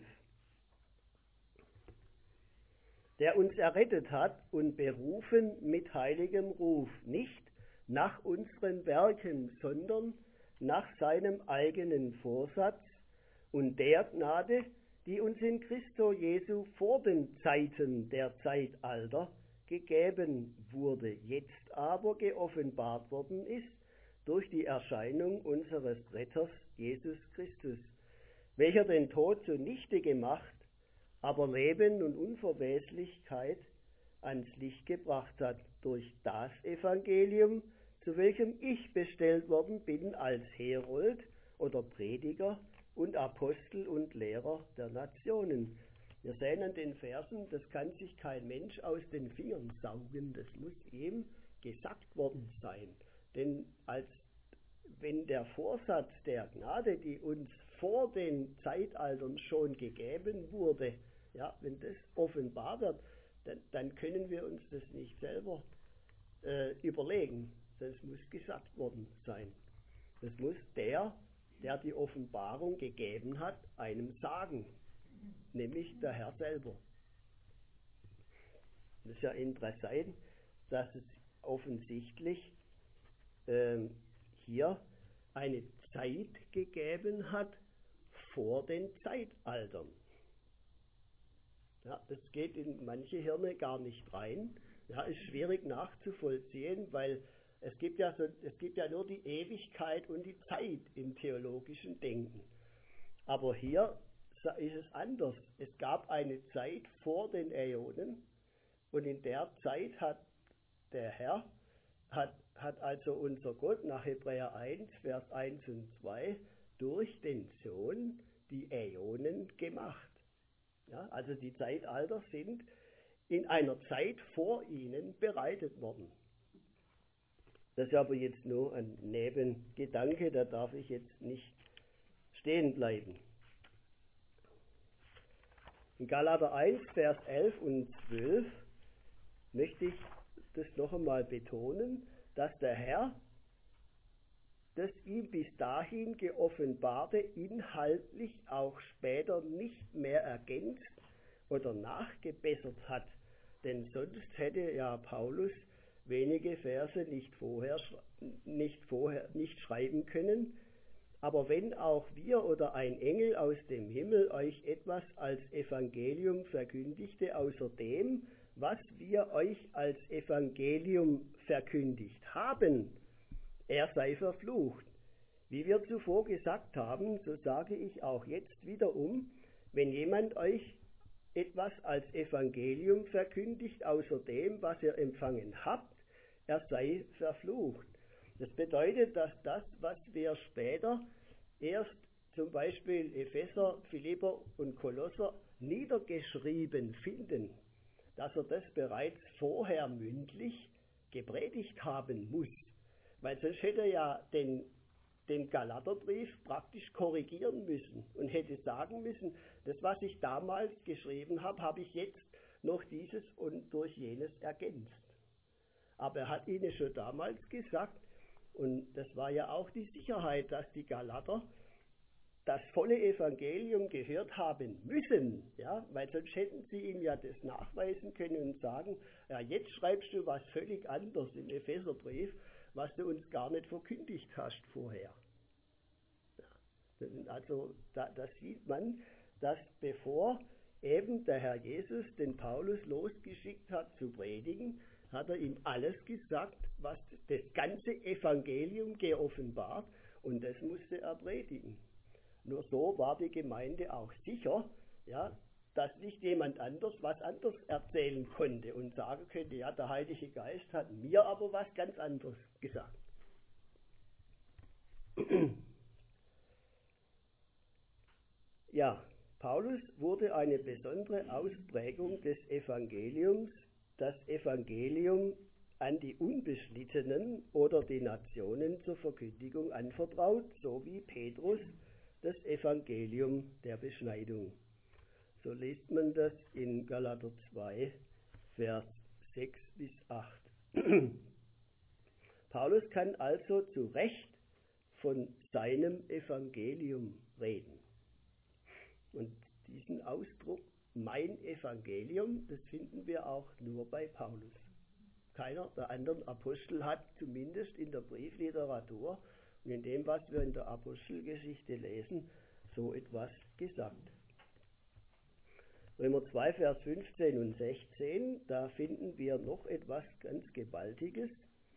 Der uns errettet hat und berufen mit heiligem Ruf, nicht nach unseren Werken, sondern nach seinem eigenen Vorsatz und der Gnade, die uns in Christo Jesu vor den Zeiten der Zeitalter gegeben wurde, jetzt aber geoffenbart worden ist durch die Erscheinung unseres Retters Jesus Christus, welcher den Tod zunichte gemacht, aber Leben und Unverweslichkeit ans Licht gebracht hat durch das Evangelium, zu welchem ich bestellt worden bin als Herold oder Prediger und Apostel und Lehrer der Nationen. Wir sehen an den Versen, das kann sich kein Mensch aus den Fingern saugen, das muss ihm gesagt worden sein. Denn wenn der Vorsatz der Gnade, die uns vor den Zeitaltern schon gegeben wurde, ja, wenn das offenbar wird, dann können wir uns das nicht selber überlegen. Das muss gesagt worden sein. Das muss der die Offenbarung gegeben hat, einem sagen, nämlich der Herr selber. Das ist ja interessant, dass es offensichtlich hier eine Zeit gegeben hat vor den Zeitaltern. Ja, das geht in manche Hirne gar nicht rein, Ja, ist schwierig nachzuvollziehen, weil es gibt ja nur die Ewigkeit und die Zeit im theologischen Denken. Aber hier ist es anders. Es gab eine Zeit vor den Äonen und in der Zeit hat der Herr, hat also unser Gott nach Hebräer 1, Vers 1 und 2 durch den Sohn die Äonen gemacht. Ja, also die Zeitalter sind in einer Zeit vor ihnen bereitet worden. Das ist aber jetzt nur ein Nebengedanke, da darf ich jetzt nicht stehen bleiben. In Galater 1, Vers 11 und 12 möchte ich das noch einmal betonen, dass der Herr das ihm bis dahin geoffenbarte inhaltlich auch später nicht mehr ergänzt oder nachgebessert hat. Denn sonst hätte ja Paulus wenige Verse nicht schreiben können. Aber wenn auch wir oder ein Engel aus dem Himmel euch etwas als Evangelium verkündigte, außer dem, was wir euch als Evangelium verkündigt haben, er sei verflucht. Wie wir zuvor gesagt haben, so sage ich auch jetzt wiederum, wenn jemand euch etwas als Evangelium verkündigt, außer dem, was ihr empfangen habt, er sei verflucht. Das bedeutet, dass das, was wir später erst zum Beispiel Epheser, Philipper und Kolosser niedergeschrieben finden, dass er das bereits vorher mündlich gepredigt haben muss. Weil sonst hätte er ja den Galaterbrief praktisch korrigieren müssen und hätte sagen müssen, das, was ich damals geschrieben habe, habe ich jetzt noch dieses und durch jenes ergänzt. Aber er hat ihnen schon damals gesagt, und das war ja auch die Sicherheit, dass die Galater das volle Evangelium gehört haben müssen, ja, weil sonst hätten sie ihm ja das nachweisen können und sagen, ja, jetzt schreibst du was völlig anderes im Epheserbrief, was du uns gar nicht verkündigt hast vorher. Ja, also da sieht man, dass bevor eben der Herr Jesus den Paulus losgeschickt hat zu predigen, hat er ihm alles gesagt, was das ganze Evangelium geoffenbart, und das musste er predigen. Nur so war die Gemeinde auch sicher, ja, dass nicht jemand anders was anderes erzählen konnte und sagen könnte, ja, der Heilige Geist hat mir aber was ganz anderes gesagt. Ja, Paulus wurde eine besondere Ausprägung des Evangeliums, das Evangelium an die Unbeschnittenen oder die Nationen zur Verkündigung anvertraut, so wie Petrus das Evangelium der Beschneidung. So liest man das in Galater 2, Vers 6 bis 8. Paulus kann also zu Recht von seinem Evangelium reden. Und diesen Ausdruck, mein Evangelium, das finden wir auch nur bei Paulus. Keiner der anderen Apostel hat zumindest in der Briefliteratur und in dem, was wir in der Apostelgeschichte lesen, so etwas gesagt. Römer 2, Vers 15 und 16, da finden wir noch etwas ganz Gewaltiges.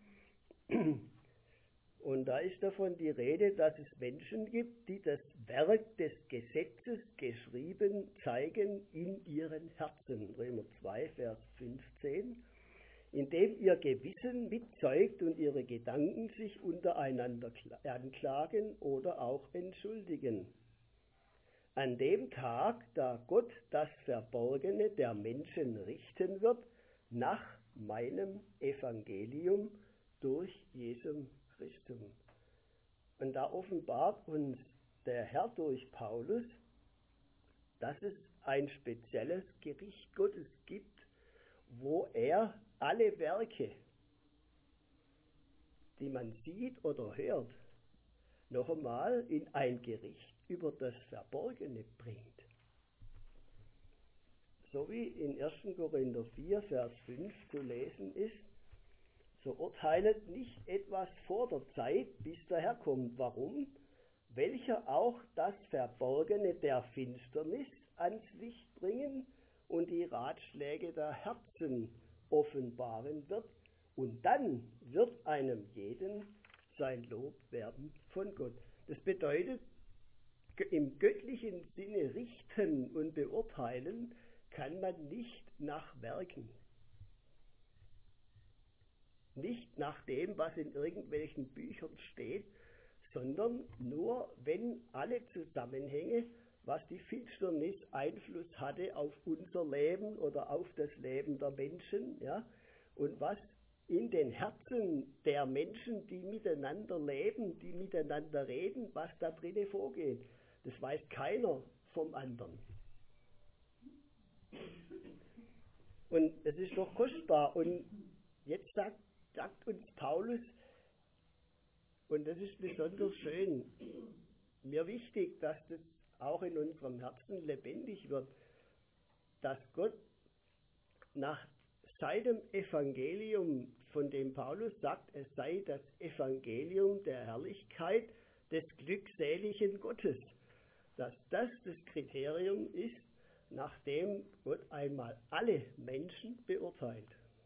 Und da ist davon die Rede, dass es Menschen gibt, die das Werk des Gesetzes geschrieben zeigen in ihren Herzen. Römer 2, Vers 15. Indem ihr Gewissen mitzeugt und ihre Gedanken sich untereinander anklagen oder auch entschuldigen. An dem Tag, da Gott das Verborgene der Menschen richten wird, nach meinem Evangelium durch Jesum Christum. Und da offenbart uns der Herr durch Paulus, dass es ein spezielles Gericht Gottes gibt, wo er alle Werke, die man sieht oder hört, noch einmal in ein Gericht über das Verborgene bringt. So wie in 1. Korinther 4, Vers 5 zu lesen ist, so urteilet nicht etwas vor der Zeit, bis der Herr kommt. Warum? Welcher auch das Verborgene der Finsternis ans Licht bringen und die Ratschläge der Herzen offenbaren wird, und dann wird einem jeden sein Lob werden von Gott. Das bedeutet, im göttlichen Sinne richten und beurteilen kann man nicht nach Werken. Nicht nach dem, was in irgendwelchen Büchern steht, sondern nur, wenn alle Zusammenhänge, was die Finsternis Einfluss hatte auf unser Leben oder auf das Leben der Menschen, ja, und was in den Herzen der Menschen, die miteinander leben, die miteinander reden, was da drinnen vorgeht. Das weiß keiner vom anderen. Und es ist doch kostbar. Und jetzt sagt uns Paulus, und das ist besonders schön, mir wichtig, dass das auch in unserem Herzen lebendig wird, dass Gott nach seinem Evangelium, von dem Paulus sagt, es sei das Evangelium der Herrlichkeit des glückseligen Gottes, dass das das Kriterium ist, nachdem Gott einmal alle Menschen beurteilt.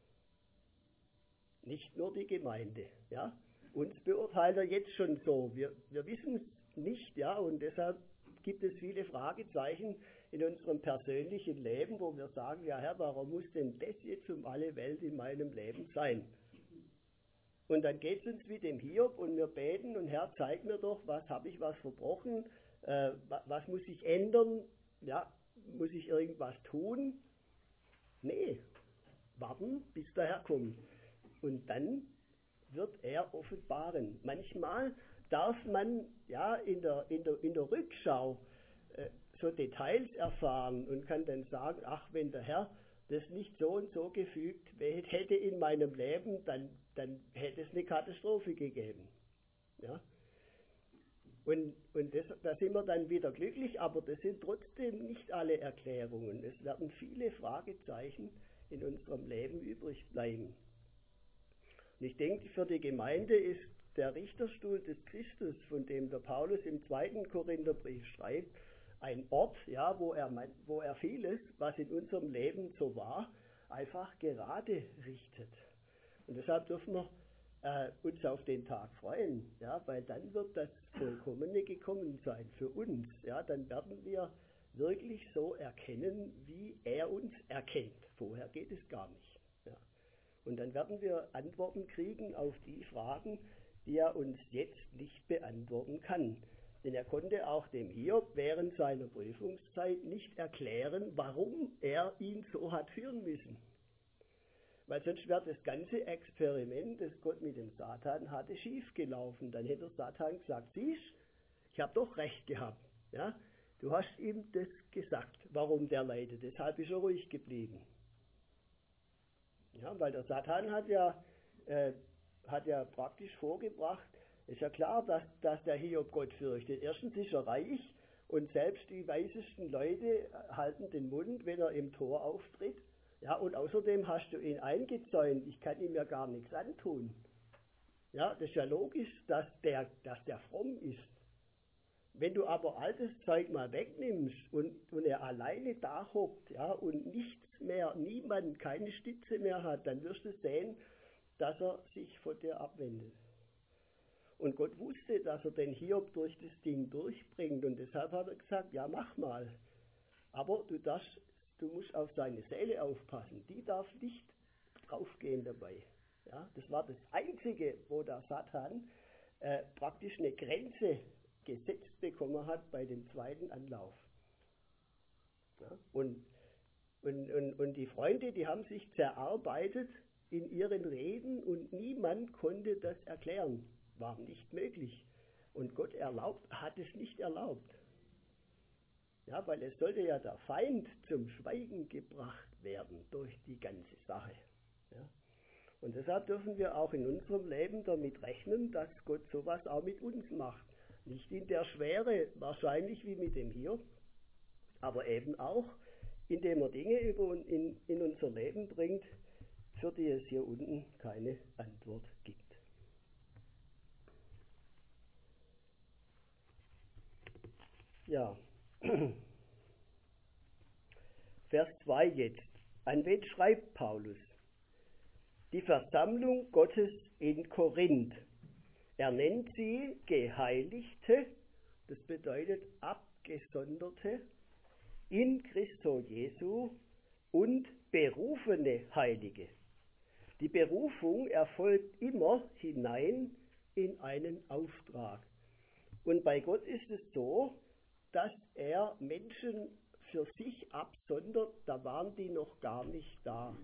Nicht nur die Gemeinde, ja. Uns beurteilt er jetzt schon so. Wir wissen es nicht, ja, und deshalb gibt es viele Fragezeichen in unserem persönlichen Leben, wo wir sagen, ja Herr, warum muss denn das jetzt um alle Welt in meinem Leben sein? Und dann geht es uns wie dem Hiob und wir beten und Herr, zeig mir doch, was habe ich was verbrochen, was muss ich ändern, ja, muss ich irgendwas tun? Nee, warten, bis der Herr kommt. Und dann wird er offenbaren. Manchmal darf man ja in der Rückschau so Details erfahren und kann dann sagen, ach, wenn der Herr das nicht so und so gefügt hätte in meinem Leben, dann hätte es eine Katastrophe gegeben. Ja? Und da sind wir dann wieder glücklich, aber das sind trotzdem nicht alle Erklärungen. Es werden viele Fragezeichen in unserem Leben übrig bleiben. Und ich denke, für die Gemeinde ist der Richterstuhl des Christus, von dem der Paulus im 2. Korintherbrief schreibt, ein Ort, ja, wo er vieles, was in unserem Leben so war, einfach gerade richtet. Und deshalb dürfen wir uns auf den Tag freuen, ja, weil dann wird das Vollkommene gekommen sein für uns. Ja, dann werden wir wirklich so erkennen, wie er uns erkennt. Vorher geht es gar nicht. Ja. Und dann werden wir Antworten kriegen auf die Fragen, die er uns jetzt nicht beantworten kann. Denn er konnte auch dem Hiob während seiner Prüfungszeit nicht erklären, warum er ihn so hat führen müssen. Weil sonst wäre das ganze Experiment, das Gott mit dem Satan hatte, schief gelaufen. Dann hätte der Satan gesagt, siehst, ich habe doch recht gehabt. Ja? Du hast ihm das gesagt, warum der leidet. Deshalb ist er ruhig geblieben. Ja, weil der Satan hat ja praktisch vorgebracht, ist ja klar, dass der Hiob Gott fürchtet. Erstens ist er reich und selbst die weisesten Leute halten den Mund, wenn er im Tor auftritt. Ja, und außerdem hast du ihn eingezäunt, ich kann ihm ja gar nichts antun. Ja, das ist ja logisch, dass der fromm ist. Wenn du aber altes Zeug mal wegnimmst und er alleine da hockt, ja, und nichts mehr, niemand, keine Stütze mehr hat, dann wirst du sehen, dass er sich von dir abwendet. Und Gott wusste, dass er den Hiob durch das Ding durchbringt und deshalb hat er gesagt, ja, mach mal. Aber du musst auf seine Seele aufpassen, die darf nicht draufgehen dabei. Ja, das war das Einzige, wo der Satan praktisch eine Grenze gesetzt bekommen hat bei dem zweiten Anlauf. Ja, und die Freunde, die haben sich zerarbeitet in ihren Reden und niemand konnte das erklären. War nicht möglich. Und Gott hat es nicht erlaubt. Ja, weil es sollte ja der Feind zum Schweigen gebracht werden durch die ganze Sache. Ja. Und deshalb dürfen wir auch in unserem Leben damit rechnen, dass Gott sowas auch mit uns macht. Nicht in der Schwere, wahrscheinlich wie mit dem Hiob, aber eben auch, indem er Dinge in unser Leben bringt, für die es hier unten keine Antwort gibt. Ja, Vers 2 jetzt. An wen schreibt Paulus? die Versammlung Gottes in Korinth. Er nennt sie Geheiligte, das bedeutet Abgesonderte, in Christo Jesu und berufene Heilige. Die Berufung erfolgt immer hinein in einen Auftrag. Und bei Gott ist es so, dass er Menschen für sich absondert, da waren die noch gar nicht da.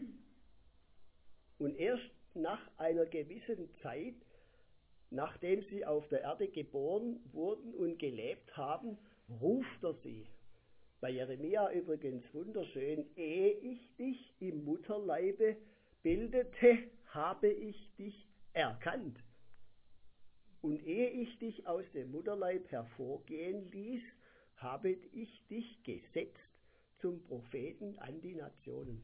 Und erst nach einer gewissen Zeit, nachdem sie auf der Erde geboren wurden und gelebt haben, ruft er sie. Bei Jeremia übrigens wunderschön: Ehe ich dich im Mutterleibe bildete, habe ich dich erkannt. Und ehe ich dich aus dem Mutterleib hervorgehen ließ, habe ich dich gesetzt zum Propheten an die Nationen.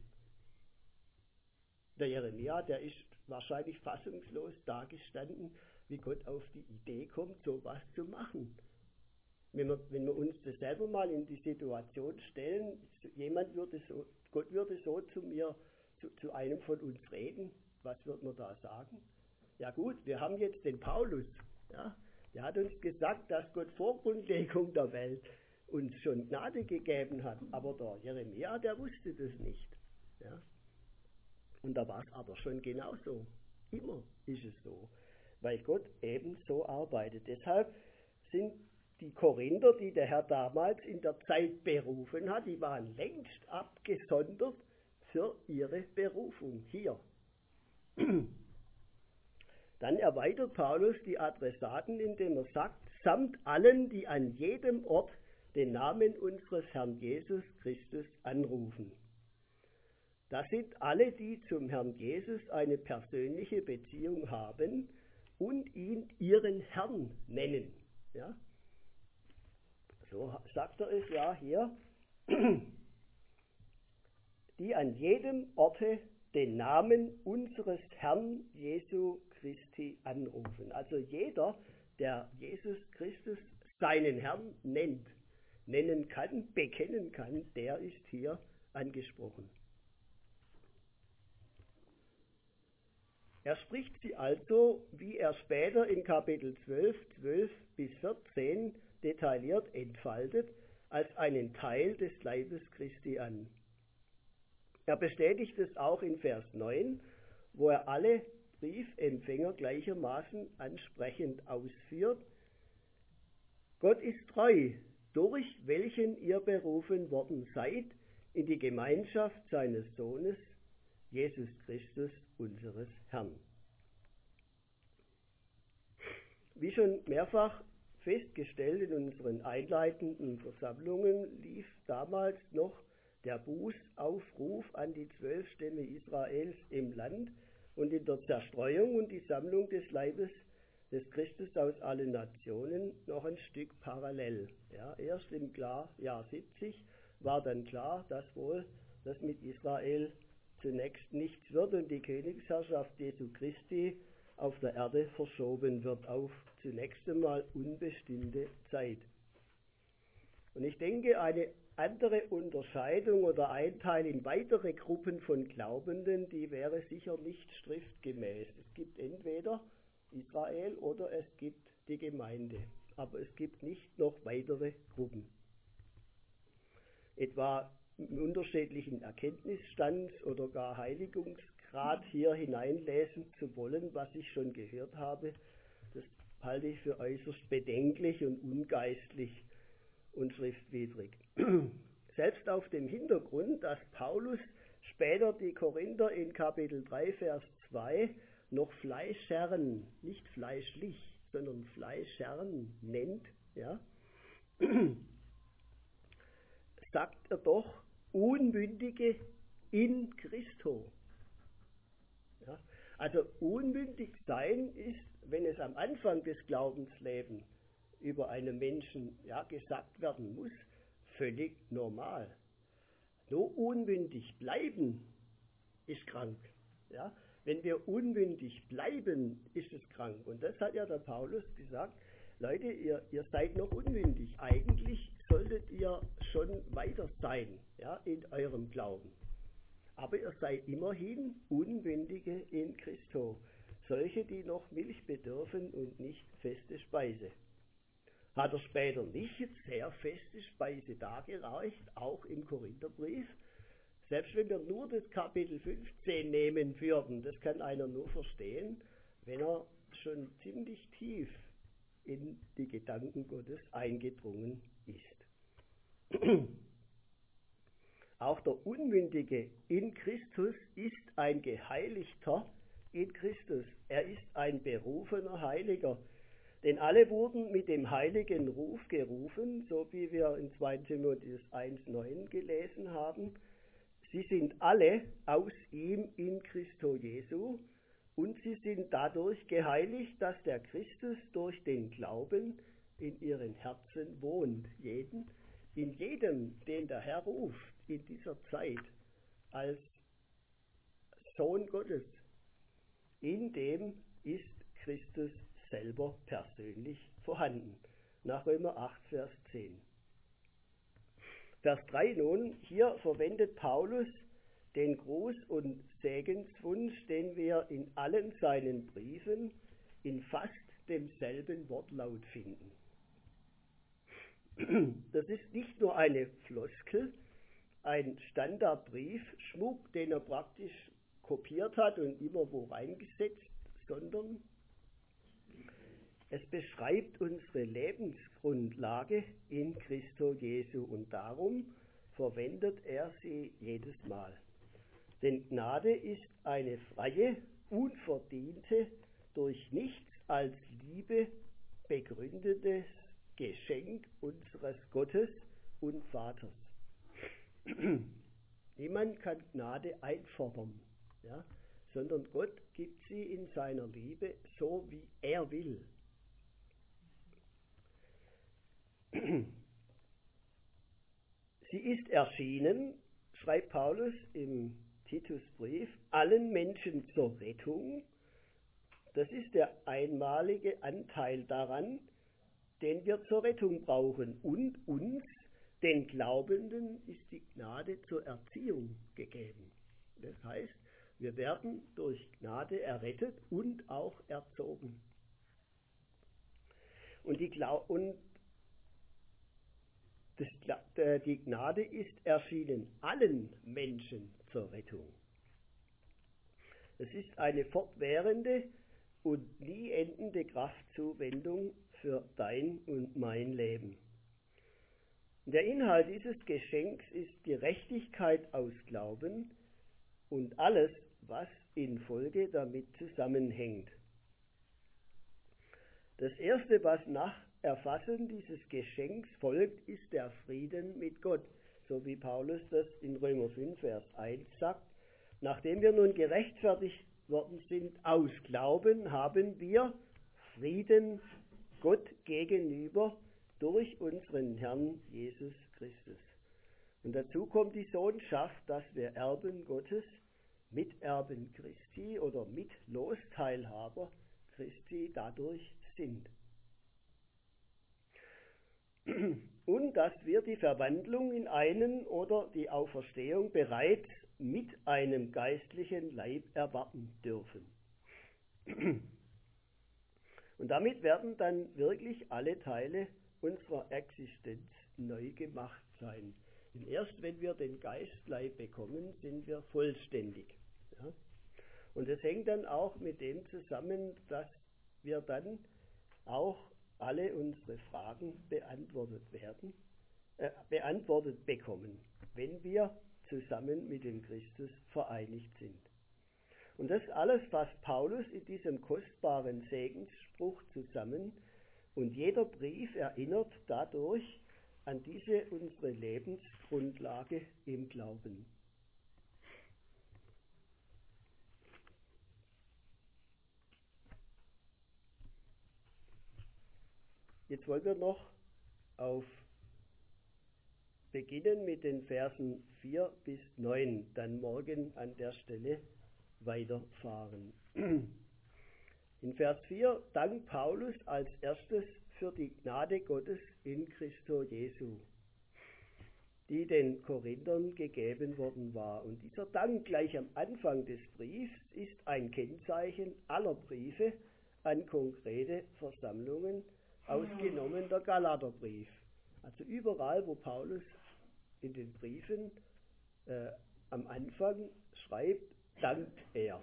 Der Jeremia, der ist wahrscheinlich fassungslos dagestanden, wie Gott auf die Idee kommt, so was zu machen. Wenn wir uns das selber mal in die Situation stellen, Gott würde so zu einem von uns reden, was wird man da sagen? Ja gut, wir haben jetzt den Paulus, ja, der hat uns gesagt, dass Gott vor Grundlegung der Welt uns schon Gnade gegeben hat, aber der Jeremia, der wusste das nicht. Ja. Und da war es aber schon genauso. Immer ist es so, weil Gott eben so arbeitet. Deshalb sind die Korinther, die der Herr damals in der Zeit berufen hat, die waren längst abgesondert für ihre Berufung hier. Dann erweitert Paulus die Adressaten, indem er sagt, samt allen, die an jedem Ort den Namen unseres Herrn Jesus Christus anrufen. Das sind alle, die zum Herrn Jesus eine persönliche Beziehung haben und ihn ihren Herrn nennen. Ja? So sagt er es ja hier. Die an jedem Orte den Namen unseres Herrn Jesu Christi anrufen. Also jeder, der Jesus Christus seinen Herrn nennen kann, bekennen kann, der ist hier angesprochen. Er spricht sie also, wie er später in Kapitel 12 bis 14 detailliert entfaltet, als einen Teil des Leibes Christi an. Er bestätigt es auch in Vers 9, wo er alle Briefempfänger gleichermaßen ansprechend ausführt. Gott ist treu, durch welchen ihr berufen worden seid in die Gemeinschaft seines Sohnes, Jesus Christus, unseres Herrn. Wie schon mehrfach festgestellt in unseren einleitenden Versammlungen, lief damals noch der Bußaufruf an die 12 Stämme Israels im Land und in der Zerstreuung und die Sammlung des Leibes des Christus aus allen Nationen noch ein Stück parallel. Ja, erst im Jahr 70 war dann klar, dass wohl das mit Israel zunächst nichts wird und die Königsherrschaft Jesu Christi auf der Erde verschoben wird auf zunächst einmal unbestimmte Zeit. Und ich denke, eine andere Unterscheidung oder Einteilung in weitere Gruppen von Glaubenden, die wäre sicher nicht schriftgemäß. Es gibt entweder Israel oder es gibt die Gemeinde, aber es gibt nicht noch weitere Gruppen. Etwa im unterschiedlichen Erkenntnisstand oder gar Heiligungsgrad hier hineinlesen zu wollen, was ich schon gehört habe, das halte ich für äußerst bedenklich und ungeistlich und schriftwidrig. Selbst auf dem Hintergrund, dass Paulus später die Korinther in Kapitel 3, Vers 2 noch Fleischherren, nicht fleischlich, sondern Fleischherren nennt, ja, sagt er doch Unmündige in Christo. Ja, also unmündig sein ist, wenn es am Anfang des Glaubenslebens über einen Menschen gesagt werden muss, völlig normal. Nur unmündig bleiben ist krank. Ja? Wenn wir unmündig bleiben, ist es krank. Und das hat ja der Paulus gesagt, Leute, ihr seid noch unmündig. Eigentlich solltet ihr schon weiter sein, ja, in eurem Glauben. Aber ihr seid immerhin Unmündige in Christo, solche, die noch Milch bedürfen und nicht feste Speise. Hat er später nicht sehr feste Speise dargereicht, auch im Korintherbrief? Selbst wenn wir nur das Kapitel 15 nehmen würden, das kann einer nur verstehen, wenn er schon ziemlich tief in die Gedanken Gottes eingedrungen ist. Auch der Unmündige in Christus ist ein Geheiligter in Christus. Er ist ein berufener Heiliger. Denn alle wurden mit dem heiligen Ruf gerufen, so wie wir in 2 Timotheus 1,9 gelesen haben. Sie sind alle aus ihm in Christo Jesu und sie sind dadurch geheiligt, dass der Christus durch den Glauben in ihren Herzen wohnt. In jedem, den der Herr ruft in dieser Zeit als Sohn Gottes, in dem ist Christus selber persönlich vorhanden. Nach Römer 8, Vers 10. Vers 3 nun, hier verwendet Paulus den Gruß- und Segenswunsch, den wir in allen seinen Briefen in fast demselben Wortlaut finden. Das ist nicht nur eine Floskel, ein Standardbriefschmuck, den er praktisch kopiert hat und immer wo reingesetzt, sondern es beschreibt unsere Lebensgrundlage in Christo Jesu und darum verwendet er sie jedes Mal. Denn Gnade ist eine freie, unverdiente, durch nichts als Liebe begründetes Geschenk unseres Gottes und Vaters. Niemand kann Gnade einfordern, ja, sondern Gott gibt sie in seiner Liebe so, wie er will. Sie ist erschienen, schreibt Paulus im Titusbrief, allen Menschen zur Rettung. Das ist der einmalige Anteil daran, den wir zur Rettung brauchen. Und uns, den Glaubenden, ist die Gnade zur Erziehung gegeben. Das heißt, wir werden durch Gnade errettet und auch erzogen. Und die Gnade ist erschienen allen Menschen zur Rettung. Es ist eine fortwährende und nie endende Kraftzuwendung für dein und mein Leben. Der Inhalt dieses Geschenks ist Gerechtigkeit aus Glauben und alles, was in Folge damit zusammenhängt. Das Erste, was nach Erfassen dieses Geschenks folgt, ist der Frieden mit Gott, so wie Paulus das in Römer 5, Vers 1 sagt. Nachdem wir nun gerechtfertigt worden sind aus Glauben, haben wir Frieden Gott gegenüber durch unseren Herrn Jesus Christus. Und dazu kommt die Sohnschaft, dass wir Erben Gottes, Miterben Christi oder Mitlossteilhaber Christi dadurch sind. Und dass wir die Verwandlung in einen oder die Auferstehung bereits mit einem geistlichen Leib erwarten dürfen. Und damit werden dann wirklich alle Teile unserer Existenz neu gemacht sein. Denn erst wenn wir den Geistleib bekommen, sind wir vollständig. Ja? Und es hängt dann auch mit dem zusammen, dass wir dann auch alle unsere Fragen beantwortet bekommen, wenn wir zusammen mit dem Christus vereinigt sind. Und das alles fasst Paulus in diesem kostbaren Segensspruch zusammen und jeder Brief erinnert dadurch an diese unsere Lebensgrundlage im Glauben. Jetzt wollen wir noch beginnen mit den Versen 4 bis 9, dann morgen an der Stelle weiterfahren. In Vers 4 dankt Paulus als erstes für die Gnade Gottes in Christo Jesu. die den Korinthern gegeben worden war. Und dieser Dank gleich am Anfang des Briefs ist ein Kennzeichen aller Briefe an konkrete Versammlungen, ausgenommen der Galaterbrief. Also überall, wo Paulus in den Briefen am Anfang schreibt, dankt er.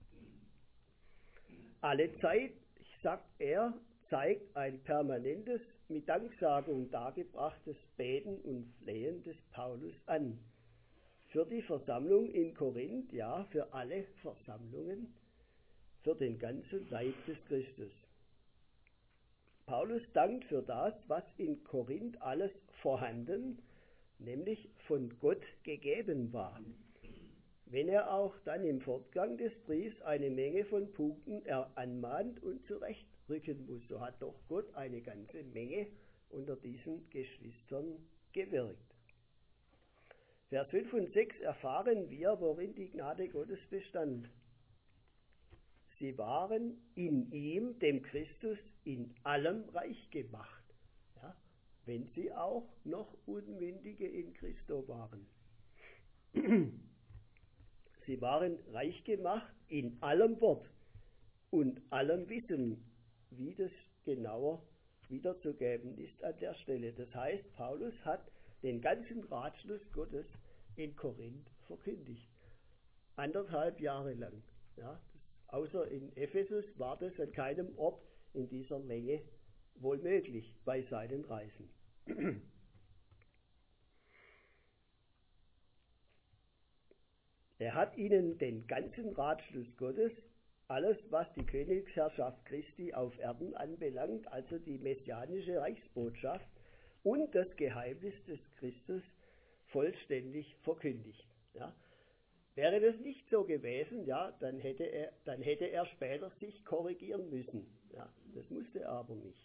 Alle Zeit, sagt er, zeigt ein permanentes, mit Danksagung dargebrachtes Beten und Flehen des Paulus an. Für die Versammlung in Korinth, ja, für alle Versammlungen, für den ganzen Leib des Christus. Paulus dankt für das, was in Korinth alles vorhanden, nämlich von Gott gegeben war. Wenn er auch dann im Fortgang des Briefs eine Menge von Punkten anmahnt und zurechtrücken muss, so hat doch Gott eine ganze Menge unter diesen Geschwistern gewirkt. Vers 5 und 6 erfahren wir, worin die Gnade Gottes bestand. Sie waren in ihm, dem Christus, in allem reich gemacht, ja, wenn sie auch noch Unmündige in Christo waren. Sie waren reich gemacht in allem Wort und allem Wissen, wie das genauer wiederzugeben ist an der Stelle. Das heißt, Paulus hat den ganzen Ratschluss Gottes in Korinth verkündigt. 1,5 Jahre lang. Ja, außer in Ephesus war das an keinem Ort in dieser Länge wohl möglich bei seinen Reisen. Er hat ihnen den ganzen Ratschluss Gottes, alles was die Königsherrschaft Christi auf Erden anbelangt, also die messianische Reichsbotschaft und das Geheimnis des Christus, vollständig verkündigt. Ja. Wäre das nicht so gewesen, ja, dann hätte er später sich korrigieren müssen. Ja, das musste er aber nicht.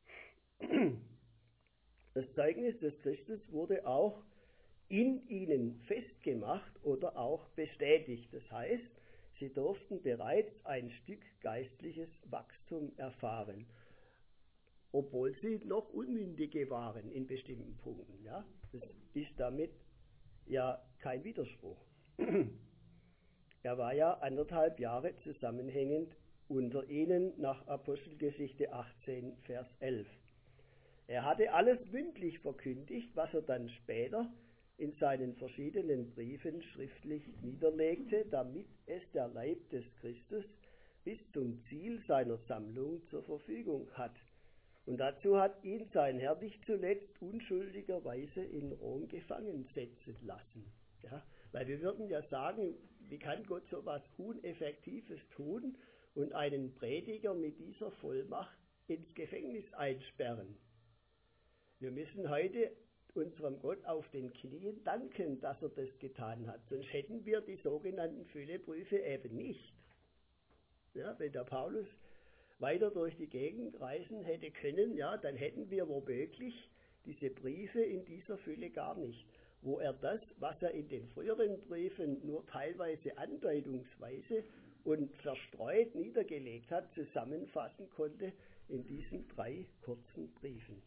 Das Zeugnis des Christus wurde auch in ihnen festgemacht oder auch bestätigt. Das heißt, sie durften bereits ein Stück geistliches Wachstum erfahren, obwohl sie noch Unmündige waren in bestimmten Punkten. Ja? Das ist damit ja kein Widerspruch. Er war ja 1,5 Jahre zusammenhängend unter ihnen nach Apostelgeschichte 18, Vers 11. Er hatte alles mündlich verkündigt, was er dann später in seinen verschiedenen Briefen schriftlich niederlegte, damit es der Leib des Christus bis zum Ziel seiner Sammlung zur Verfügung hat. Und dazu hat ihn sein Herr nicht zuletzt unschuldigerweise in Rom gefangen setzen lassen. Ja, weil wir würden ja sagen, wie kann Gott so etwas Uneffektives tun und einen Prediger mit dieser Vollmacht ins Gefängnis einsperren? Wir müssen heute unserem Gott auf den Knien danken, dass er das getan hat. Sonst hätten wir die sogenannten Fülleprüfe eben nicht. Ja, wenn der Paulus weiter durch die Gegend reisen hätte können, ja, dann hätten wir womöglich diese Briefe in dieser Fülle gar nicht. Wo er das, was er in den früheren Briefen nur teilweise andeutungsweise und verstreut niedergelegt hat, zusammenfassen konnte in diesen 3 kurzen Briefen.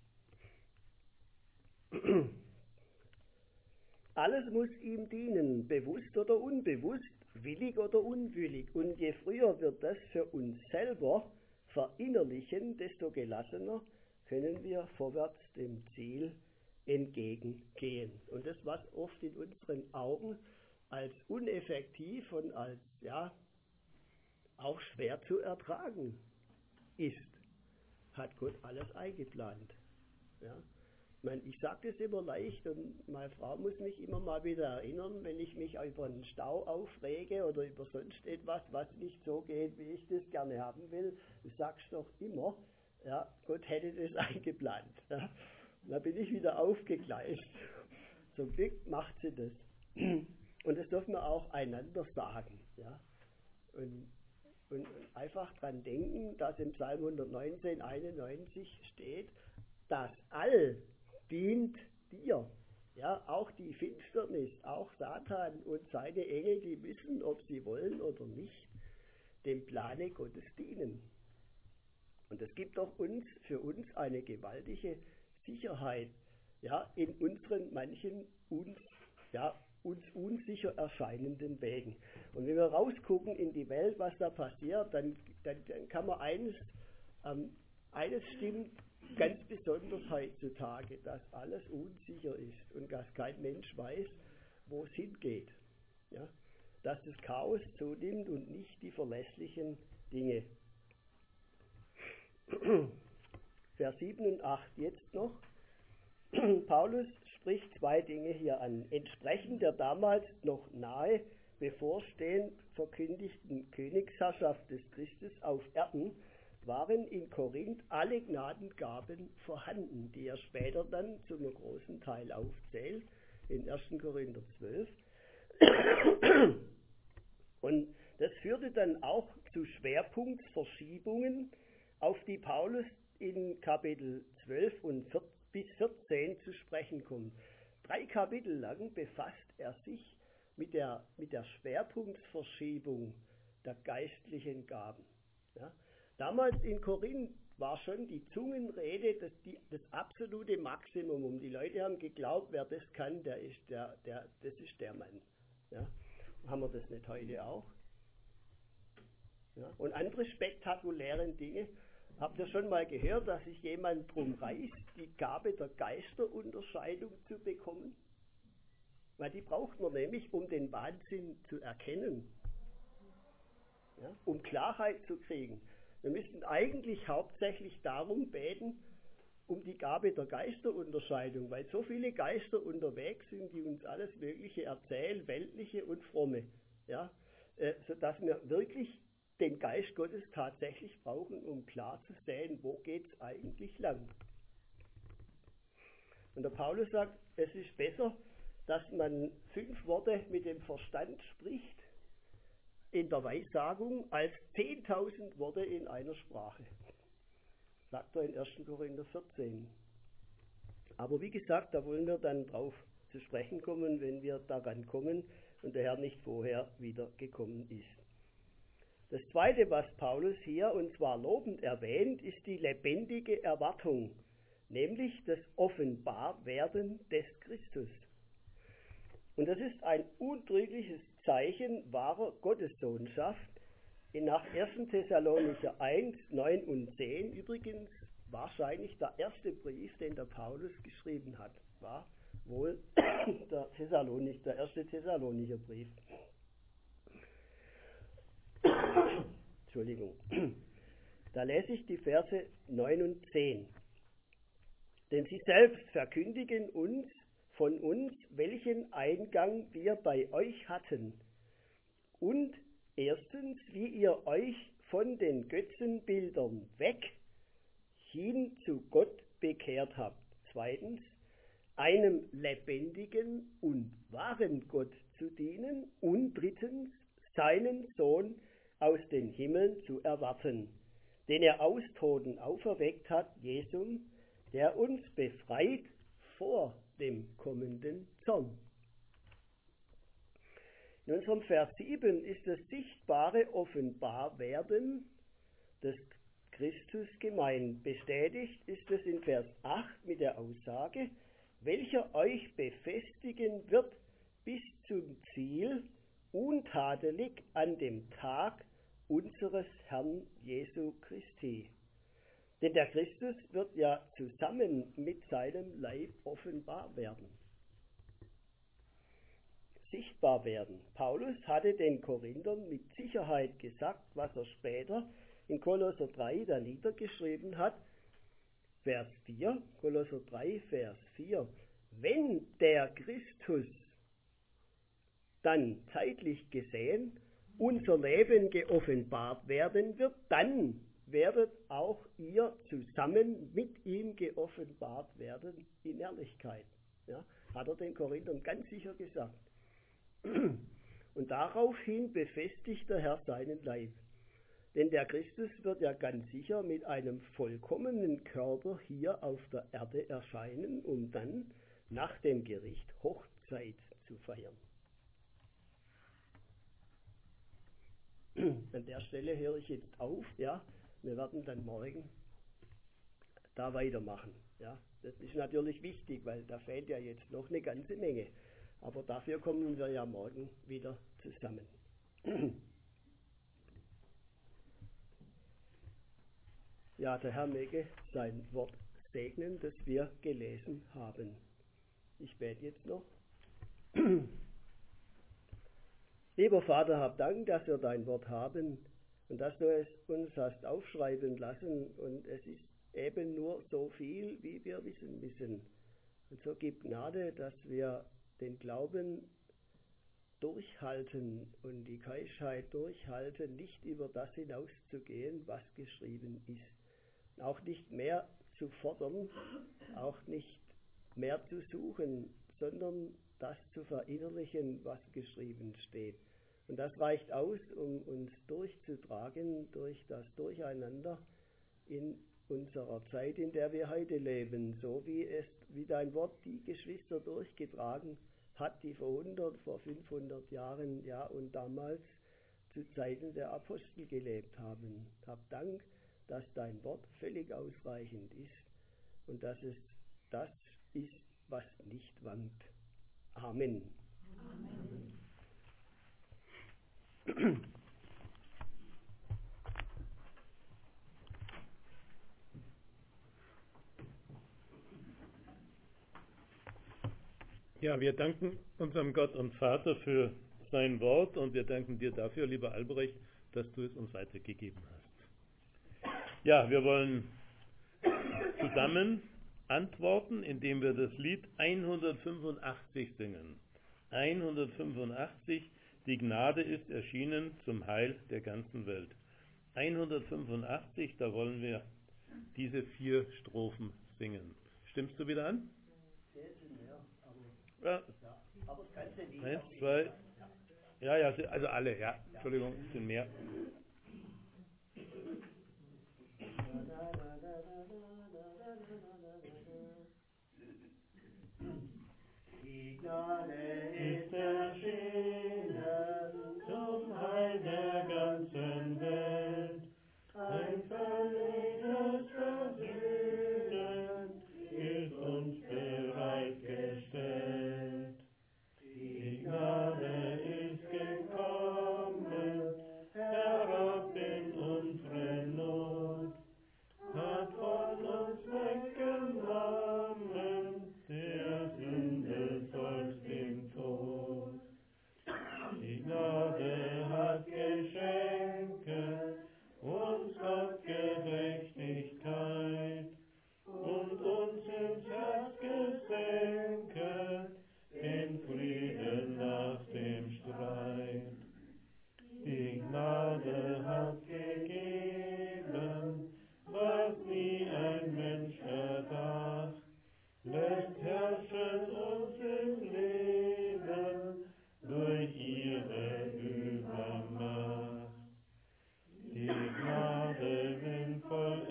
Alles muss ihm dienen, bewusst oder unbewusst, willig oder unwillig. Und je früher wir das für uns selber verinnerlichen, desto gelassener können wir vorwärts dem Ziel entgegengehen. Und das, was oft in unseren Augen als uneffektiv und als ja auch schwer zu ertragen ist, hat Gott alles eingeplant. Ja. Ich sage das immer leicht und meine Frau muss mich immer mal wieder erinnern, wenn ich mich über einen Stau aufrege oder über sonst etwas, was nicht so geht, wie ich das gerne haben will. Du sagst doch immer, ja, Gott hätte das eingeplant. Ja. Und da bin ich wieder aufgegleist. Zum Glück macht sie das. Und das dürfen wir auch einander sagen. Ja. Und einfach dran denken, dass im Psalm 119, 91 steht, das All dient dir. Ja, auch die Finsternis, auch Satan und seine Engel, die müssen, ob sie wollen oder nicht, dem Plane Gottes dienen. Und es gibt doch für uns eine gewaltige Sicherheit, ja, in unseren manchen uns unsicher erscheinenden Wegen. Und wenn wir rausgucken in die Welt, was da passiert, dann kann man eines stimmt ganz besonders heutzutage, dass alles unsicher ist und dass kein Mensch weiß, wo es hingeht. Ja? Dass das Chaos zunimmt und nicht die verlässlichen Dinge. Vers 7 und 8 jetzt noch. Paulus spricht zwei Dinge hier an. Entsprechend der damals noch nahe bevorstehend verkündigten Königsherrschaft des Christus auf Erden waren in Korinth alle Gnadengaben vorhanden, die er später dann zu einem großen Teil aufzählt, in 1. Korinther 12. Und das führte dann auch zu Schwerpunktverschiebungen, auf die Paulus in Kapitel 12 und bis 14 zu sprechen kommt. 3 Kapitel lang befasst er sich mit der Schwerpunktverschiebung der geistlichen Gaben. Ja. Damals in Korinth war schon die Zungenrede das absolute Maximum. Und die Leute haben geglaubt, wer das kann, das ist der Mann. Ja. Haben wir das nicht heute auch? Ja. Und andere spektakuläre Dinge. Habt ihr schon mal gehört, dass sich jemand drum reißt, die Gabe der Geisterunterscheidung zu bekommen? Weil die braucht man nämlich, um den Wahnsinn zu erkennen. Ja, um Klarheit zu kriegen. Wir müssten eigentlich hauptsächlich darum beten, um die Gabe der Geisterunterscheidung, weil so viele Geister unterwegs sind, die uns alles Mögliche erzählen, weltliche und fromme. Ja, sodass wir wirklich den Geist Gottes tatsächlich brauchen, um klar zu sehen, wo geht es eigentlich lang. Und der Paulus sagt, es ist besser, dass man 5 Worte mit dem Verstand spricht in der Weissagung, als 10.000 Worte in einer Sprache. Sagt er in 1. Korinther 14. Aber wie gesagt, da wollen wir dann drauf zu sprechen kommen, wenn wir daran kommen und der Herr nicht vorher wieder gekommen ist. Das Zweite, was Paulus hier, und zwar lobend erwähnt, ist die lebendige Erwartung, nämlich das Offenbarwerden des Christus. Und das ist ein untrügliches Zeichen wahrer Gottessohnschaft. Nach 1. Thessalonicher 1, 9 und 10 übrigens wahrscheinlich der erste Brief, den der Paulus geschrieben hat, war wohl der erste Thessalonicher Brief. Entschuldigung. Da lese ich die Verse 9 und 10. Denn sie selbst verkündigen von uns, welchen Eingang wir bei euch hatten. Und erstens, wie ihr euch von den Götzenbildern weg hin zu Gott bekehrt habt. Zweitens, einem lebendigen und wahren Gott zu dienen. Und drittens, seinen Sohn aus den Himmeln zu erwarten, den er aus Toten auferweckt hat, Jesum, der uns befreit vor dem kommenden Zorn. In unserem Vers 7 ist das sichtbare Offenbarwerden des Christus gemeint. Bestätigt ist es in Vers 8 mit der Aussage, welcher euch befestigen wird bis zum Ziel, untadelig an dem Tag unseres Herrn Jesu Christi. Denn der Christus wird ja zusammen mit seinem Leib offenbar werden. Sichtbar werden. Paulus hatte den Korinthern mit Sicherheit gesagt, was er später in Kolosser 3 da niedergeschrieben hat. Vers 4, Kolosser 3, Vers 4. Wenn der Christus dann zeitlich gesehen unser Leben geoffenbart werden wird, dann werdet auch ihr zusammen mit ihm geoffenbart werden in Herrlichkeit. Ja, hat er den Korinthern ganz sicher gesagt. Und daraufhin befestigt der Herr seinen Leib. Denn der Christus wird ja ganz sicher mit einem vollkommenen Körper hier auf der Erde erscheinen, um dann nach dem Gericht Hochzeit zu feiern. An der Stelle höre ich jetzt auf. Ja, wir werden dann morgen da weitermachen. Ja, das ist natürlich wichtig, weil da fehlt ja jetzt noch eine ganze Menge. Aber dafür kommen wir ja morgen wieder zusammen. Ja, der Herr möge sein Wort segnen, das wir gelesen haben. Ich bete jetzt noch. Lieber Vater, hab Dank, dass wir dein Wort haben und dass du es uns hast aufschreiben lassen. Und es ist eben nur so viel, wie wir wissen müssen. Und so gib Gnade, dass wir den Glauben durchhalten und die Keuschheit durchhalten, nicht über das hinauszugehen, was geschrieben ist. Auch nicht mehr zu fordern, auch nicht mehr zu suchen, sondern das zu verinnerlichen, was geschrieben steht. Und das reicht aus, um uns durchzutragen durch das Durcheinander in unserer Zeit, in der wir heute leben, so wie dein Wort die Geschwister durchgetragen hat, die vor 100, vor 500 Jahren, ja, und damals zu Zeiten der Apostel gelebt haben. Hab Dank, dass dein Wort völlig ausreichend ist und dass es das ist, was nicht wankt. Amen. Amen. Ja, wir danken unserem Gott und Vater für sein Wort und wir danken dir dafür, lieber Albrecht, dass du es uns weitergegeben hast. Ja, wir wollen zusammen antworten, indem wir das Lied 185 singen. 185, die Gnade ist erschienen zum Heil der ganzen Welt. 185, da wollen wir diese 4 Strophen singen. Stimmst du wieder an? Ja. Aber das ganze Lied. 1, 2, ja, also alle, ja. Entschuldigung, es sind mehr. Die Gnade ist erschienen zum Heil der ganzen Welt. Ein völliges Versöhnen ist uns bereitgestellt. Die Gnade ist gekommen, herab in unsere Not, hat von uns weggenommen, der Sünde folgt den Tod. Die Gnade hat geschenkt uns Gott Gerechtigkeit und uns ins Herz gesenket den Frieden nach dem Streit. Die Gnade hat gegeben, was nie ein Mensch erdacht, lässt herrschen uns im Leben durch ihre Übermacht. Die Gnade will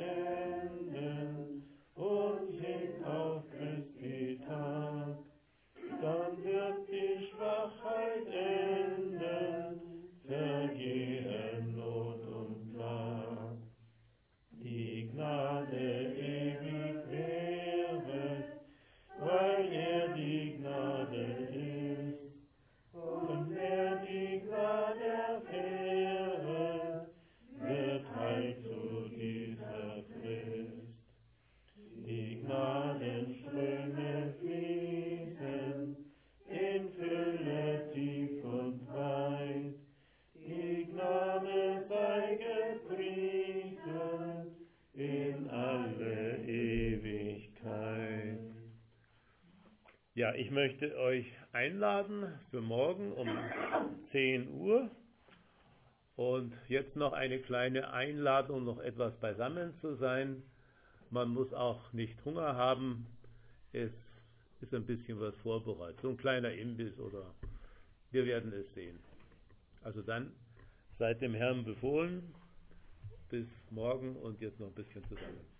vollenden und hin auf Christi Tag, dann wird die Schwachheit enden, vergehen Not und Plag. Die Gnade ewig währet, weil die Gnade ist. Und wer die Gnade erfähret, wird heil zu dieser Frist. Die Gnadenströme fließen in Fülle tief und weit. Die Gnade sei gepriesen in alle Ewigkeit. Ja, ich möchte euch einladen für morgen um 10 Uhr und jetzt noch eine kleine Einladung, noch etwas beisammen zu sein. Man muss auch nicht Hunger haben, es ist ein bisschen was vorbereitet, so ein kleiner Imbiss oder wir werden es sehen. Also dann seid dem Herrn befohlen, bis morgen und jetzt noch ein bisschen zusammen.